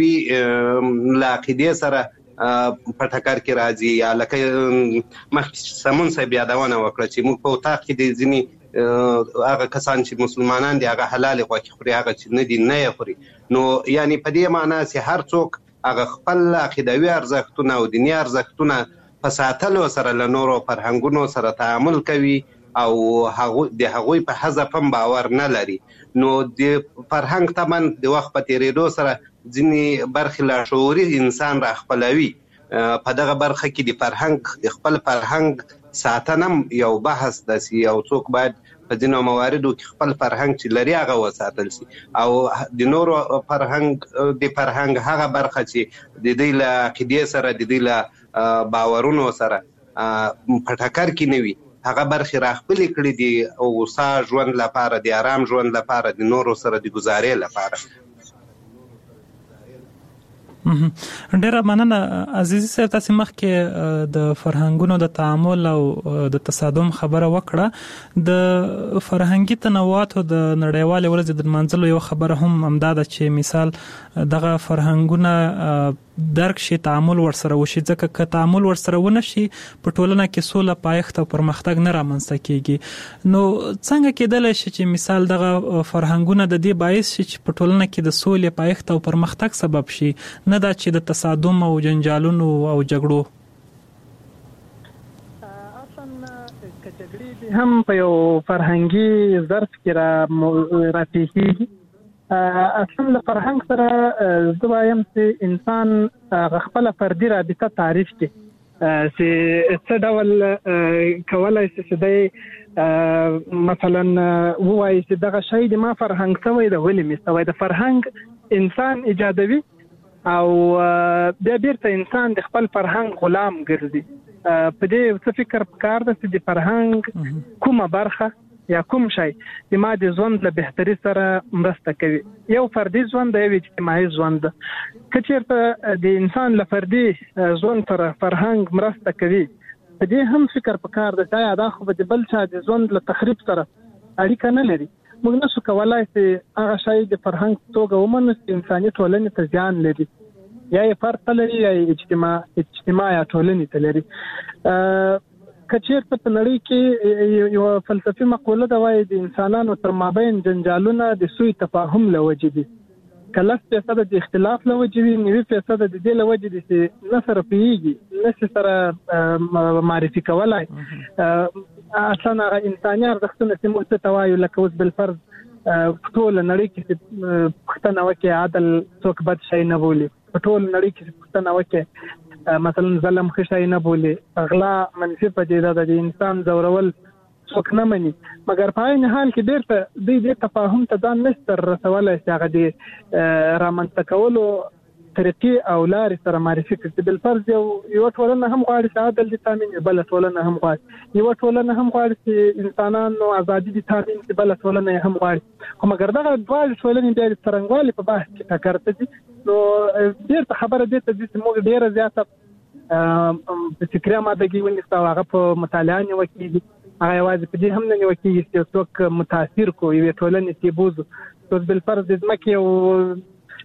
عقیدې سره په ټکر کې راځي. یا لکه مخکې سمون صاحب یادونه وکړه چې موږ په اتاق کې د ځینې هغه کسان چې مسلمانان دي هغه حلال غوښې خوري، هغه چې نه دي نه یې خوري. نو یعنی په دې معنی چې هر څوک هغه خپل عقیدوي ارزښتونه او دیني ارزښتونه په ساتلو سره له نورو فرهنګونو سره تعامل کوي او د هغوی په حذف هم باور نه لري. نو د فرهنګ طبعا د وخت په تیریدو سره ځینې برخې لاشعوري انسان را خپلوي. په دغه برخه کې د فرهنګ د خپل فرهنګ ساتنه یو بحث ده چې یو څوک باید په ځینو مواردو کې خپل فرهنګ چې لري هغه وساتل شي، او د نورو فرهنګ هغه برخه چې د دوی له عقیدې سره د دوی له باورونو سره په ټکر کې نه وي، هغه برخې را خپلې کړي دي او سا ژوند لپاره، د آرام ژوند لپاره، د نورو سره د گزارې لپاره. ډیره مننه عزیزي صاحب، تاسو مخکې د فرهنګونو د تعامل او د تصادم خبره وکړه. د فرهنګي تنوعاتو د نړیوالې ورځې د منځلو یو خبره هم همدا ده چې مثال دغه فرهنګونه درک شي، تعامل ورسره وشي، ځکه که تعامل ورسره ونه شي په ټولنه کې سوله، پایښت او پرمختګ نه رامنځته کیږي. نو څنګه کېدلی شي چې مثال دغه فرهنګونه د دې باعث شي چې په ټولنه کې د سولې، پایښت او پرمختګ سبب شي، نه دا چې د تصادم او جنجالونو او جګړو؟ کچګړې هم په یو فرهنګي ظرف کې راپېښېږي. اصلا له فرهنګ سره زه وایم چې انسان خپله فردي رابطه تعریف کړي چې څه ډول کولی شي چې دی مثلا ووایي چې دغه شی د ما فرهنګ شوی ده، ولې مې شوی ده. فرهنګ انسان ایجادوي او بیا بیرته انسان د خپل فرهنګ غلام ګرځي. په دې څه فکر پکار ده چې د فرهنګ کومه برخه یا کوم شی چې ما د ژوند له بهتري سره مرسته کوي. یو فردي ژوند دی، یو اجتماعي ژوند ده. که چېرته د انسان له فردي ژوند سره فرهنګ مرسته کوي، په دې هم فکر پکار ده چې دا خو به د بل چا د ژوند له تخریب سره اړیکه نه لري. موږ نشو کولای چې هغه شی د فرهنګ په توګه ومنو چې انساني ټولنې ته زیان لري، یا یې فرد ته لري یا یې اجتماع یا ټولنې ته لري. که چېرته په نړۍ کې یو فلسفي مقوله ده، وایي د انسانانو تر مابین جنجالونه د سوء تفاهم له وجې دي. که 10% د اختلاف له وجې وي، 90% د دې له وجې دي چې نه سره پوهېږي، نه شي سره معرفي کولی. اصلا انساني ارزښتونه چې موږ ته وایو لکه اوس بالفرض ټول نړۍ کې پښتنه وکي عدل څوک بد شي نه بولي ټول نړۍ کې پښتنه وکي مثلا ظلم خشای نه بولي اغلا منفي پدیده د انسان زورول څوک نه مني مګر په عین حال کې ډېر د تفاهم ته ځان نشته رسولای چې هغه د رامنځته کولو طریقې او لارې سره معرفي کړي بالفرض یو ټولنه هم غواړي چې عدل دي تامین بل ټولنه هم غواړي یو ټولنه هم غواړي چې انسانانو ازادي دي تامین بل ټولنه هم غواړي خو مګر دغه دوه ټولنې د څرنګوالي په بحث کې ټکر ته دي نو ډېر خبره دي چې موږ ډېر زیاته فکري مادهګي ونیسو هغه په مطالعه نیول کېږي هغه یوازې په دې هم نه نیول کېږي چې څوک متاثر کو یو ټولنې کې بوزو اوس بالفرض د ځمکې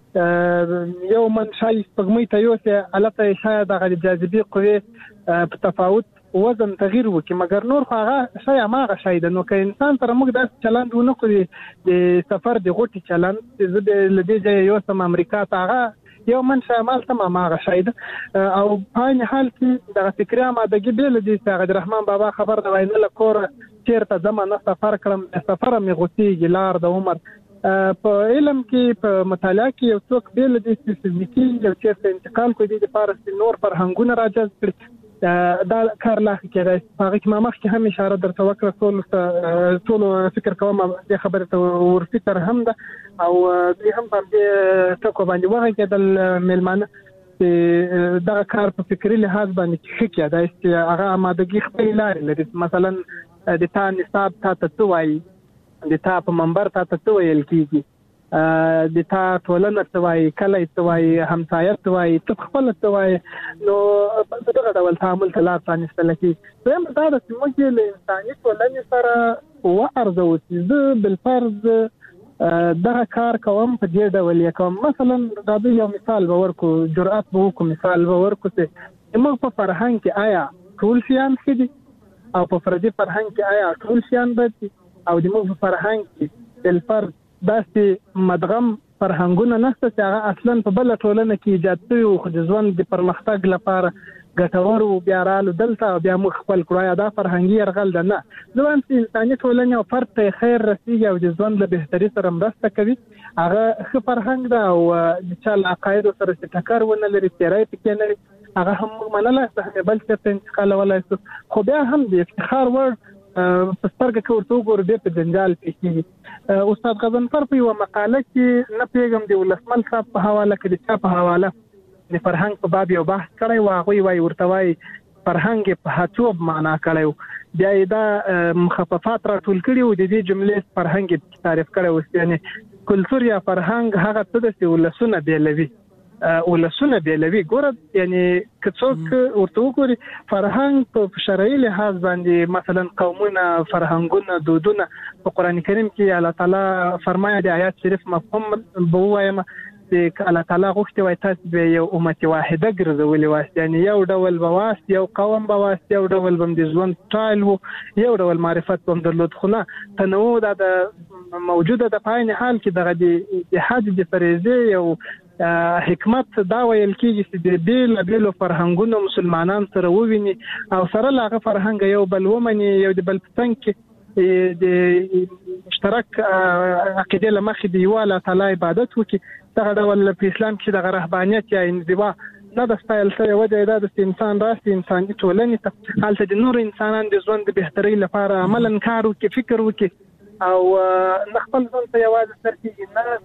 یو منشای سپګمې ته یو څه الته شاید د جاذبې قوې په تفاوت وزن تغییر وکړي مګر نور خو هغه شای هغه شای ده نو که انسان سره موږ داسې چلند ونه کړو د سفر د غوټي چلند چې زه د لدې ځای یو سم امریکا ته هغه یو منشا مال تمام هغه شای ده او په عین حال کې د فکري مادهګي بیل دي چې هغه رحمان بابا خبر دا وینه لکور چیرته زمانه سفر کړم سفر مې غوتیږي لار د عمر په علم کې په مطالعه کې یو څوک بیل دي چې فزیکي یو چیرته انتقال کوي د فارس نور فرهنګونه راجذب کړي دا کار لا کېږي هغه کې ما مخکې هم اشاره درته وکړه ټول فکر کوم د خبره ته ورفکر هم ده او دوی هم په دې ټکو باندې وغه کېدل ملمانه چې دا کار په فکري لحاظ باندې ښه کېده چې هغه آمادګي خپل لارې لري مثلا د تا نصاب ته توایي د تا په منبر ته ویل کیږي د تا ټولنه توای کله توای همسایه توای ته خپل توای نو دغه ډول تعامل ته لار پرانستل کیږي زم دا د موږ له انساني ټولنې سره وارزو چې زه بالفرض دغه کار کوم په دې ډول کوم مثلا دا یو مثال به ورکو جرأت به وکړو مثال به ورکو چې موږ په فرهنګ کې آیا ټول شیان خدي او په فردي فرهنګ کې آیا ټول شیان بد او د موږ فرهنګ کې بالفرض داسې مدغم فرهنګونه نشته چې هغه اصلا په بل ټولنه کې ایجاد شوي او د ژوند د پرمختګ لپاره ګټور او بیا رالو دلته بیا موږ خپل کړو دا فرهنګي يرغل ده نه ځوان چې انساني ټولنه او فرد ته خیر رسیږي او د ژوند له بهتري سره مرسته کوي هغه ښه فرهنګ ده او د چا عقاید سره ټکر ونه لري تیرای پکې نه لري هغه هم منله چې بل څه انتقال ولای خو بیا هم د افتخار ور په سترګه کې ورته وګورو بیا په جنجال کې استاد غضنفر په یو مقاله کې نه پیغام دی ولسمن صاحب په حواله کې د چا په حواله د فرهنګ په باب یو بحث کړی و هغه وایي ورته وایي فرهنګ په هڅوب معنا کړی بیا دا مخففات راټول کړي او د دې جملې فرهنګ تعریف کړی و یعنی کلتور یا فرهنګ هغه څه د ولسونه بیلوي ولسونه بیلوي ګوره یعنی که څوک ورته وګوري فرهنګ په شرعي لحاظ باندې مثلا قومونه فرهنګونه دودونه په قران کریم کې الله تعالی فرمایي د آیات شریف مفهوم به وایم چې الله تعالی غوښتي وای تاسو به یو امت واحده ګرځولې واسي یعنی یو ډول بواس یو قوم بواس یو ډول بم د ژوند سټایل وو یو ډول معرفت بم درلود خو نه تنوع د موجوده د پاین حال کې دغه د حج د فریضه یو حکمت دا ویل کېږي چې د بیل فرهنګونو مسلمانان سره وویني او سره لاغه فرهنګ یو بل ومني یو د بل څنګه د مشترک عقیده لمخې دی والا تعالی عبادت وکي دا ډول په اسلام کې د رهبانيت یا انزوا نه د سټایل سره وجه دا د انسان راستي انساني ټولنې ته حالت د نور انسانان د ژوند د بهتري لپاره عملاً کار وکي فکر وکي او نخپل ځان ته یوازې سرتي نه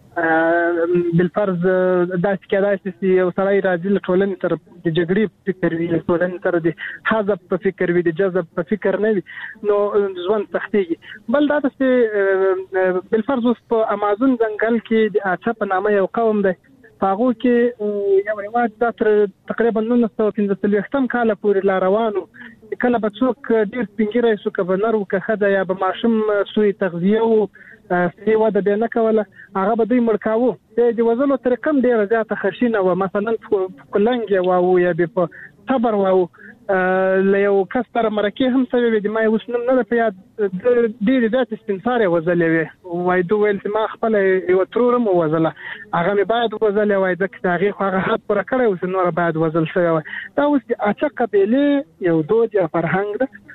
بالفرض داسې کېدای چې یو سړی راځي له ټولنې سره د جګړې فکر وي له ټولنې سره د حذف په فکر وي د جذب په فکر نه وي نو ژوند سختېږي بل دا چې بالفرض اوس په امازون ځنګل کې د اچا په نامه یو قوم دی په هغو کې یو رواج دا تر تقریبا 1915 کاله پورې لا روانو کله به څوک ډېر سپین ږیری شو که به نر و که ښځه یا به ماشوم سوی تغذیه و فی وده به نه کوله هغه به دوی مړ کاوه د وژلو طریقه هم ډېره زیاته خشینه وه مثلا کلنګ یې واوه یا بې په صبر واوه له یو کس سره مرکې هم سوې وې د ما یې اوس نوم نه ده په یاد ډېرې زیاتې سپین سارې وژلې وې وایي دوی ویل چې ما خپله یوه ترور هم ووژله هغه مې باید وژلې وای ځکه چې هغې خو هغه حد پوره کړی و چې نوره باید وژل شوی وای دا اوس د اچه قبیلې یو دود یا فرهنګ ده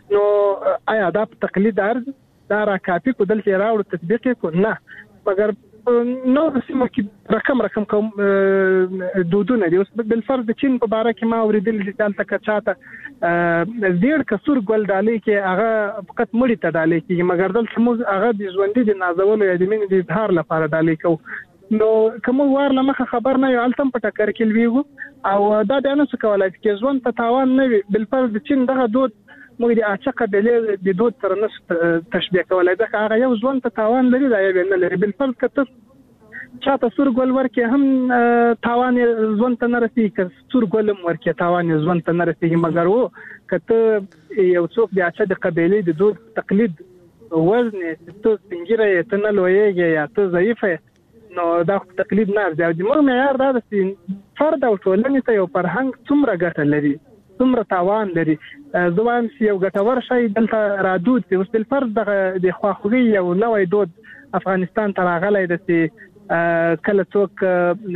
نو آیا دا تقلید ارز دا را کاپی کو دلته راوړ تطبیق کو نه مګر نو سیمه کې رقم کوم دودونه دي. اوس بل فرض د چین په باره کې ما اوریدل چې دلته کچاته ډېر کسور ګل ډالې کې هغه فقط مړی ته ډالې کې مګر دلته موږ هغه د ژوندۍ د نازولو یا د مینې د اظهار لپاره ډالې کوو. نو کوم وار لمخه خبر نه یو التم په ټکر کې لویږو او دا د انس کولای چې ژوند ته تاوان نه وي. بل فرض د چین دغه دود موږ د اچا قبيله د دود سره نه تشبيه کولای دا هغه یو ژوند ته تاوان لري دا یو نه لري. بل فرض کته چاته سور ګل ورکه هم تاوان ژوند ته نه رسیږي که سور ګل ورکه تاوان ژوند ته نه رسیږي مګر وو کته یو څوک د اچا د قبيله د دود تقلید وزن ته څنګه ته نه لویږي یا ته ضعیفه نو دا تقلید نه ارزي. د موږ معیار دا چې فرد او ټولنې ته یو فرهنګ څومره ګټه لري څومره تاوان لري. ځوان چې یو ګټور شي دلته رادود دی. اوس بل فرض د خواخوږي یو نوې دود افغانستان ته راغلی دی چې کله څوک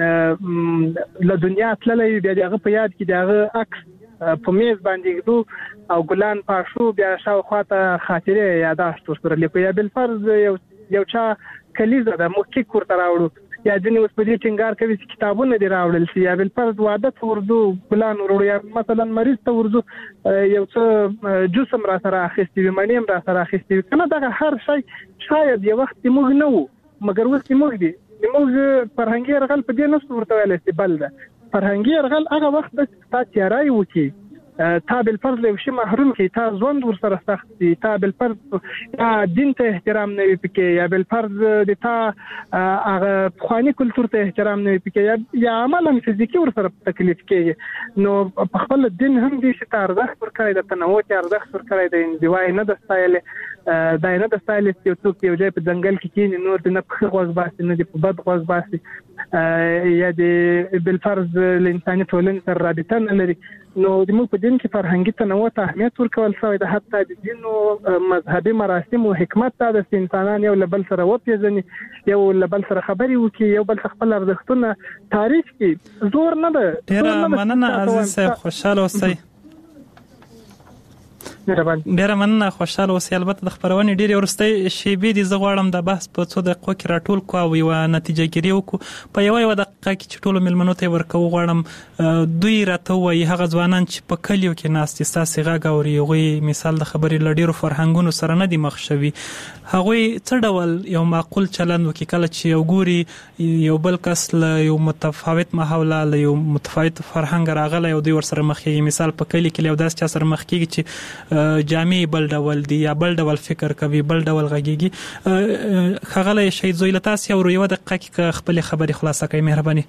له دنیا تللی بیا دغه په یاد کې دغه عکس په میز باندې ګدو او ګلان پاشو بیا شاوخوا ته خاطره یاداشت ورسره لیکو. یا بل فرض یو چا کلیزه د موکیک ورته راوړو یا ځینې اوس په دې ټینګار کوي چې کتابونه دې راوړل شي یا بل فرض واده ته ورځو ګلان وروړو یا مثلا مریض ته ورځو یو څه جسم را سره اخیستي وي مڼې هم را سره اخیستي وي که نه دغه هر شی شاید یو وخت موږ نه وو مګر اوس موږ دي موږ فرهنګي یرغل په دې نسو ورته ویلی چې بل ده فرهنګي یرغل هغه وخت د تا تیاری وکړي تا بالفرض له شي محروم کی تا ژوند ور سره سخت دي تا بالفرض یا دین ته احترام نه وي پکې یا بالفرض د تا هغه خواني کلچر ته احترام نه وي پکې یا عملاً فزیکی ور سره تکلیف کوي. نو په خپل دین هم دي چې ارزښت ورکړي د تنوع ته ارزښت ورکړي د انزوای نه د ستایل دا نه د ستایل چې څوک یو ځای په ځنګل کې کینی نور د نه په غوږ باسي نه د بد غوږ باسي یا د بالفرض الانساني ټولنې سره رابطه نه لري. نو د موږ په دین کې فرهنګي تنوع ته اهمیت ورکول شوی د حتی د دین او مذهبي مراسم او حکمت دا د انسانان یو لبل سره وپیژني یو لبل سره خبري وکي یو بل خپل ارزښتونه تعریف کړي زور نه ده. ډیر مننه عزیز صاحب خوشاله اوسئ. ډیره مننه خوشاله اوسئ. البته د خبرونې ډیره ورستۍ شیبې دي زه غواړم د بحث په څو دقیقو کې راټول کو او یو نتیجه ګیری وکړو په یو دقیقه کې چې ټولو ملمنو ته ورکو غواړم دوی راته وایي هغه ځوانان چې په کلیو کې ناست دي ستاسې غږ اوري هغوی مثال د خبرې له ډیرو فرهنګونو سره نه دي مخ شوي هغوی څه ډول یو معقول چلند وکړي کله چې یو ګوري یو بل کس له یو متفاوت ماحوله له یو متفاوت فرهنګ راغلی او دوی ورسره مخ کېږي مثال په کلي کې یو داسې چا سره مخ کېږي چې جامې بل ډول دي یا بل ډول فکر کوي بل ډول غږیږي. ښاغلی شهید زویل تاسې اورو یوه دقیقه کې خپلې خبرې خلاصه کوئ مهرباني.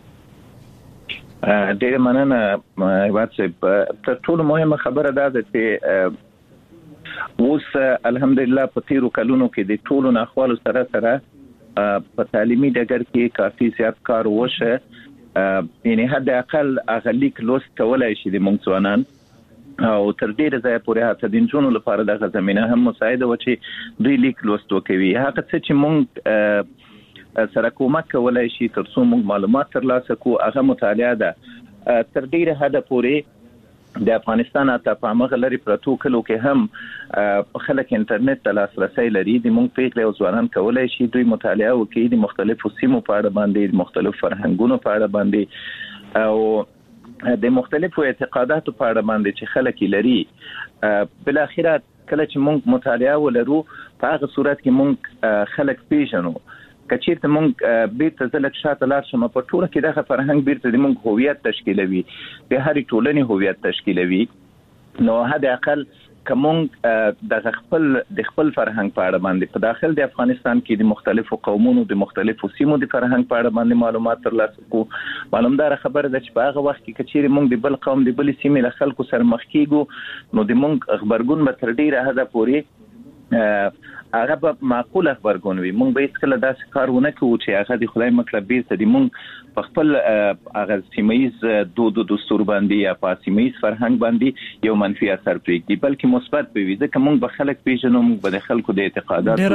ډېره مننه هیواد صاحب. تر ټولو مهمه خبره دا ده چې اوس الحمدلله په تیرو کلونو کې د ټولو ناخوالو سره په تعلیمي ډګر کې کافي زیات کار وشه یعنی حد اقل هغه لیک لوست کولای شي د موږ ځوانان او تر ډیره ځای پورې هڅه د نجونو لپاره د زمينه هم مساعده و چې دوی لیک لوست وکوي هغه څه چې موږ سره کومک کولای شي تر څو موږ معلومات ترلاسه کوو هغه مطالعه ده. تر ډیره حد پورې د افغانستان ته په هغه لري پروتو کلو کې هم خلک انټرنیټ ته لاسرسي لري د موږ پیغله او ځوانان کولای شي دوی مطالعه وکړي د مختلفو سیمو په اړه باندې مختلف فرهنګونو په اړه باندې او د مختلفو اعتقاداتو په اړه باندې چې خلک لري بل اخره کله چې موږ مطالعه ولرو په هغه صورت کې موږ خلک پیژنو کچېرته موږ بیرته ځلک شاته لاړ شم په ټوله کې دغه فرهنګ بیرته د موږ هویت تشکیلوي د هرې ټولنې هویت تشکیلوي. نو حد اقل کوم د خپل فرهنګ په اړه باندې په داخل د افغانستان کې د مختلفو قومونو د مختلفو سیمو د فرهنګ په اړه باندې معلومات ترلاسه کوو معلومدار خبره ده چې په هغه وخت کې کچېرې موږ د بل قوم د بل سیمې له خلکو سره مخ کیږو نو د موږ خبرګون به تر ډیره حده پورې هغه به معقول خبرګون وي موږ به هیڅ کله داسې کار ونه کوو چې هغه د خدای مطلب بیرته د موږ په خپل هغه سیمایز دود دستور باندې یا په سیمایز فرهنګ باندې یو منفي اثر پرېږدي بلکې مثبت به وي ځکه موږ به خلک پیژنو موږ به د خلکو د اعتقاداتو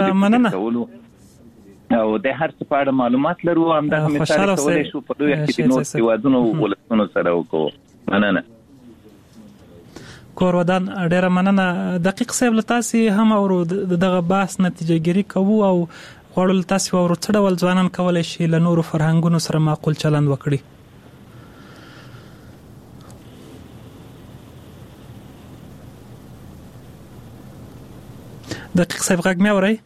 او د هر څه په اړه معلومات لرو همدغه مثال کولای شو په دوی کې د نور هیوادونو ولسونو سره وکړو. مننه. کور ودان ډیره مننه. دقیق صاحب لتاسي هم او دغه بحث نتیجه ګیری کوو او غواړو لتاسي او څه ډول ځوانان کولای شي له نورو فرهنګونو سره معقول چلند وکړي. دقیق صاحب غږ مې اورئ؟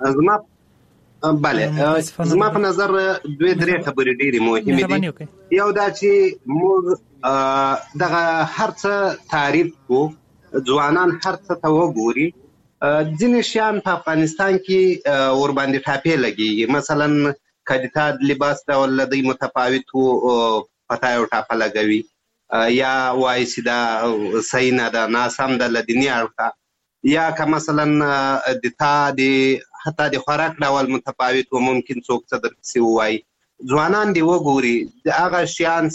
زما په نظر دوه درې خبرې ډېرې مهمې دي. یو دا چې موږ دغه هر څه تعریف کو، ځوانان هر څه ته وګوري. ځینې شیان په افغانستان کې ورباندې ټاپې لګېږي. مثلا که د لباس ډول له دوی متفاوت پته یو ټاپه لګوي، یا وایي چې دا صحیح نه ده، ناسم ده له دیني اړخه. یا که مثلا حتی د خوراک ډول متفاوت و، ممکن څوک څه درپسې ووایي. ځوانان دې وګوري د هغه شیان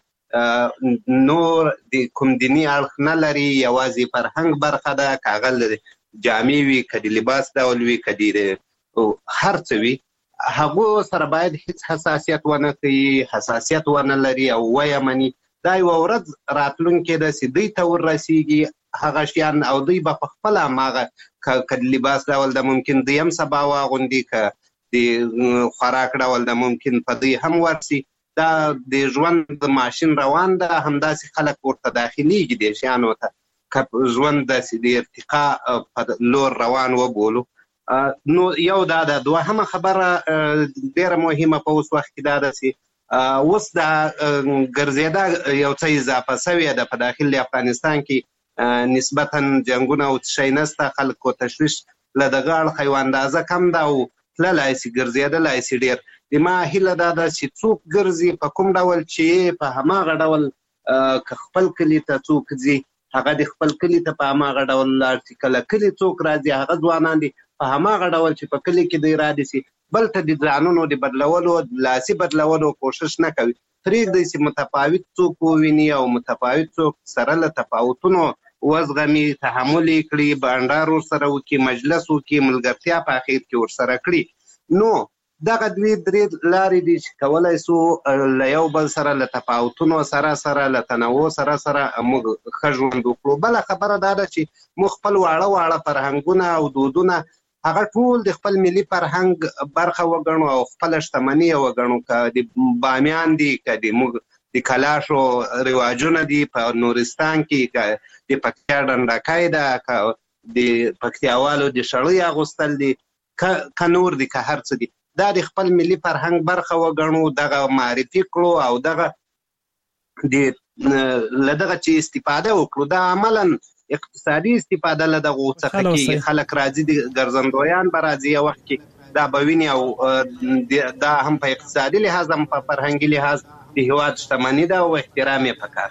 چې نور د کوم دیني اړخ نه لري، یوازې فرهنګ برخه ده، که هغه جامې وي، که د لباس ډول وي، که د هر څه وي، هغو سره باید هیڅ حساسیت ونه کوي، حساسیت ونه لري او ویې مني. دا یوه ورځ راتلونکې ده چې دوی ته وررسېږي هغه شیان، او دوی به په خپله هماغه که د لباس ډول ده ممکن دوی هم سبا واغوندي، که د خوراک ډول ده ممکن په دوی هم ورسي. دا د ژوند د ماشین روان ده، همداسې خلک ورته داخلېږي دې شیانو ته. که ژوند داسې د ارتقا په لور روان وبولو. نو یو دا ده. دوهمه خبره ډېره مهمه په اوس وخت کې دا ده چې اوس دا ګرځېده یو څه اضافه سوې ده په داخل افغانستان کې، نسبتا جنګونه او څه شی نسته، خلکو تشویش له دغه اړخه یو اندازه کم ده او تللی سي، ګرځېدلی سي ډېر. زما هیله دا ده چې څوک ګرځي په کوم ډول چې په هماغه ډول، که خپل کلي ته څوک ځي هغه د خپل کلي ته په هماغه ډول لاړ شي، کله کلي څوک راځي هغه ځوانان دي په هماغه ډول چې په کلي کې دی رادي سي، بل ته د ځانونو د بدلولو لاسي بدلولو کوشش نه کوي. پرېږدئ چې متفاوت څوک وویني او متفاوت څوک سره له تفاوتونو وزغمي، تحمل یې کړي، بانډار ورسره وکړي، مجلس وکړي، ملګرتیا په اخر کې ورسره کړي. نو دغه دوې درې لارې دي چې کولی سو له یو بل سره له تفاوتونو سره له تنوع سره موږ ښه ژوند وکړو. بله خبره دا ده چې موږ خپل واړه فرهنګونه او دودونه هغه ټول د خپل ملي فرهنګ برخه وګڼو او خپله شتمني یې وګڼو. که د بامیان دي، که د موږ د کلاشو رواجونه دي په نورستان کې، که د پکتیا ډنډاکی ده، که د پکتیاوالو د شړۍ اغوستل دي، که نور دي، که هر څه دي، دا د خپل ملي فرهنګ برخه وګڼو، دغه معرفي کړو او دغه له دغه چې استفاده وکړو. دا عملا اقتصادي استفاده له دغو څخه کېږي. خلک راځي، د ګرځندویان به راځي یو وخت کې، دا به ویني، او دا هم په اقتصادي لحاظ هم په فرهنګي لحاظ د هېواد شتمني ده او احترام یې پکار.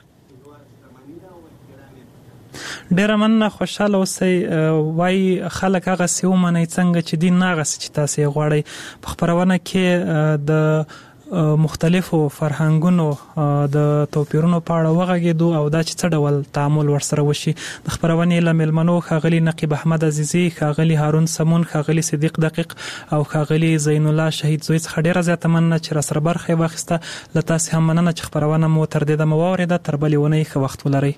ډیره مننه، خوشحاله اوسئ. وایي خلک هغسې ومنئ څنګه چې دین نه هغسې چې تاسې یې غواړئ. په خپرونه کې د مختلفو فرهنګونو د توپیرونو په اړه وغږېدو او دا چې څه ډول تعامل ورسره وشي. د خپرونې له مېلمنو ښاغلي نقیب احمد عزیزي، ښاغلي هارون سمون، ښاغلي صدیق دقیق او ښاغلي زین الله شهید زوی څخه ډیره زیاته مننه چې راسره برخه یې واخیسته. له تاسې هم مننه چې خپرونه مو تر دې دمه واورېده. تر بلې اونۍ ښه وخت ولرئ.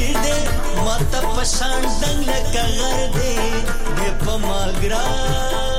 ماته پشان دنګ لکه غر دی په ما ګران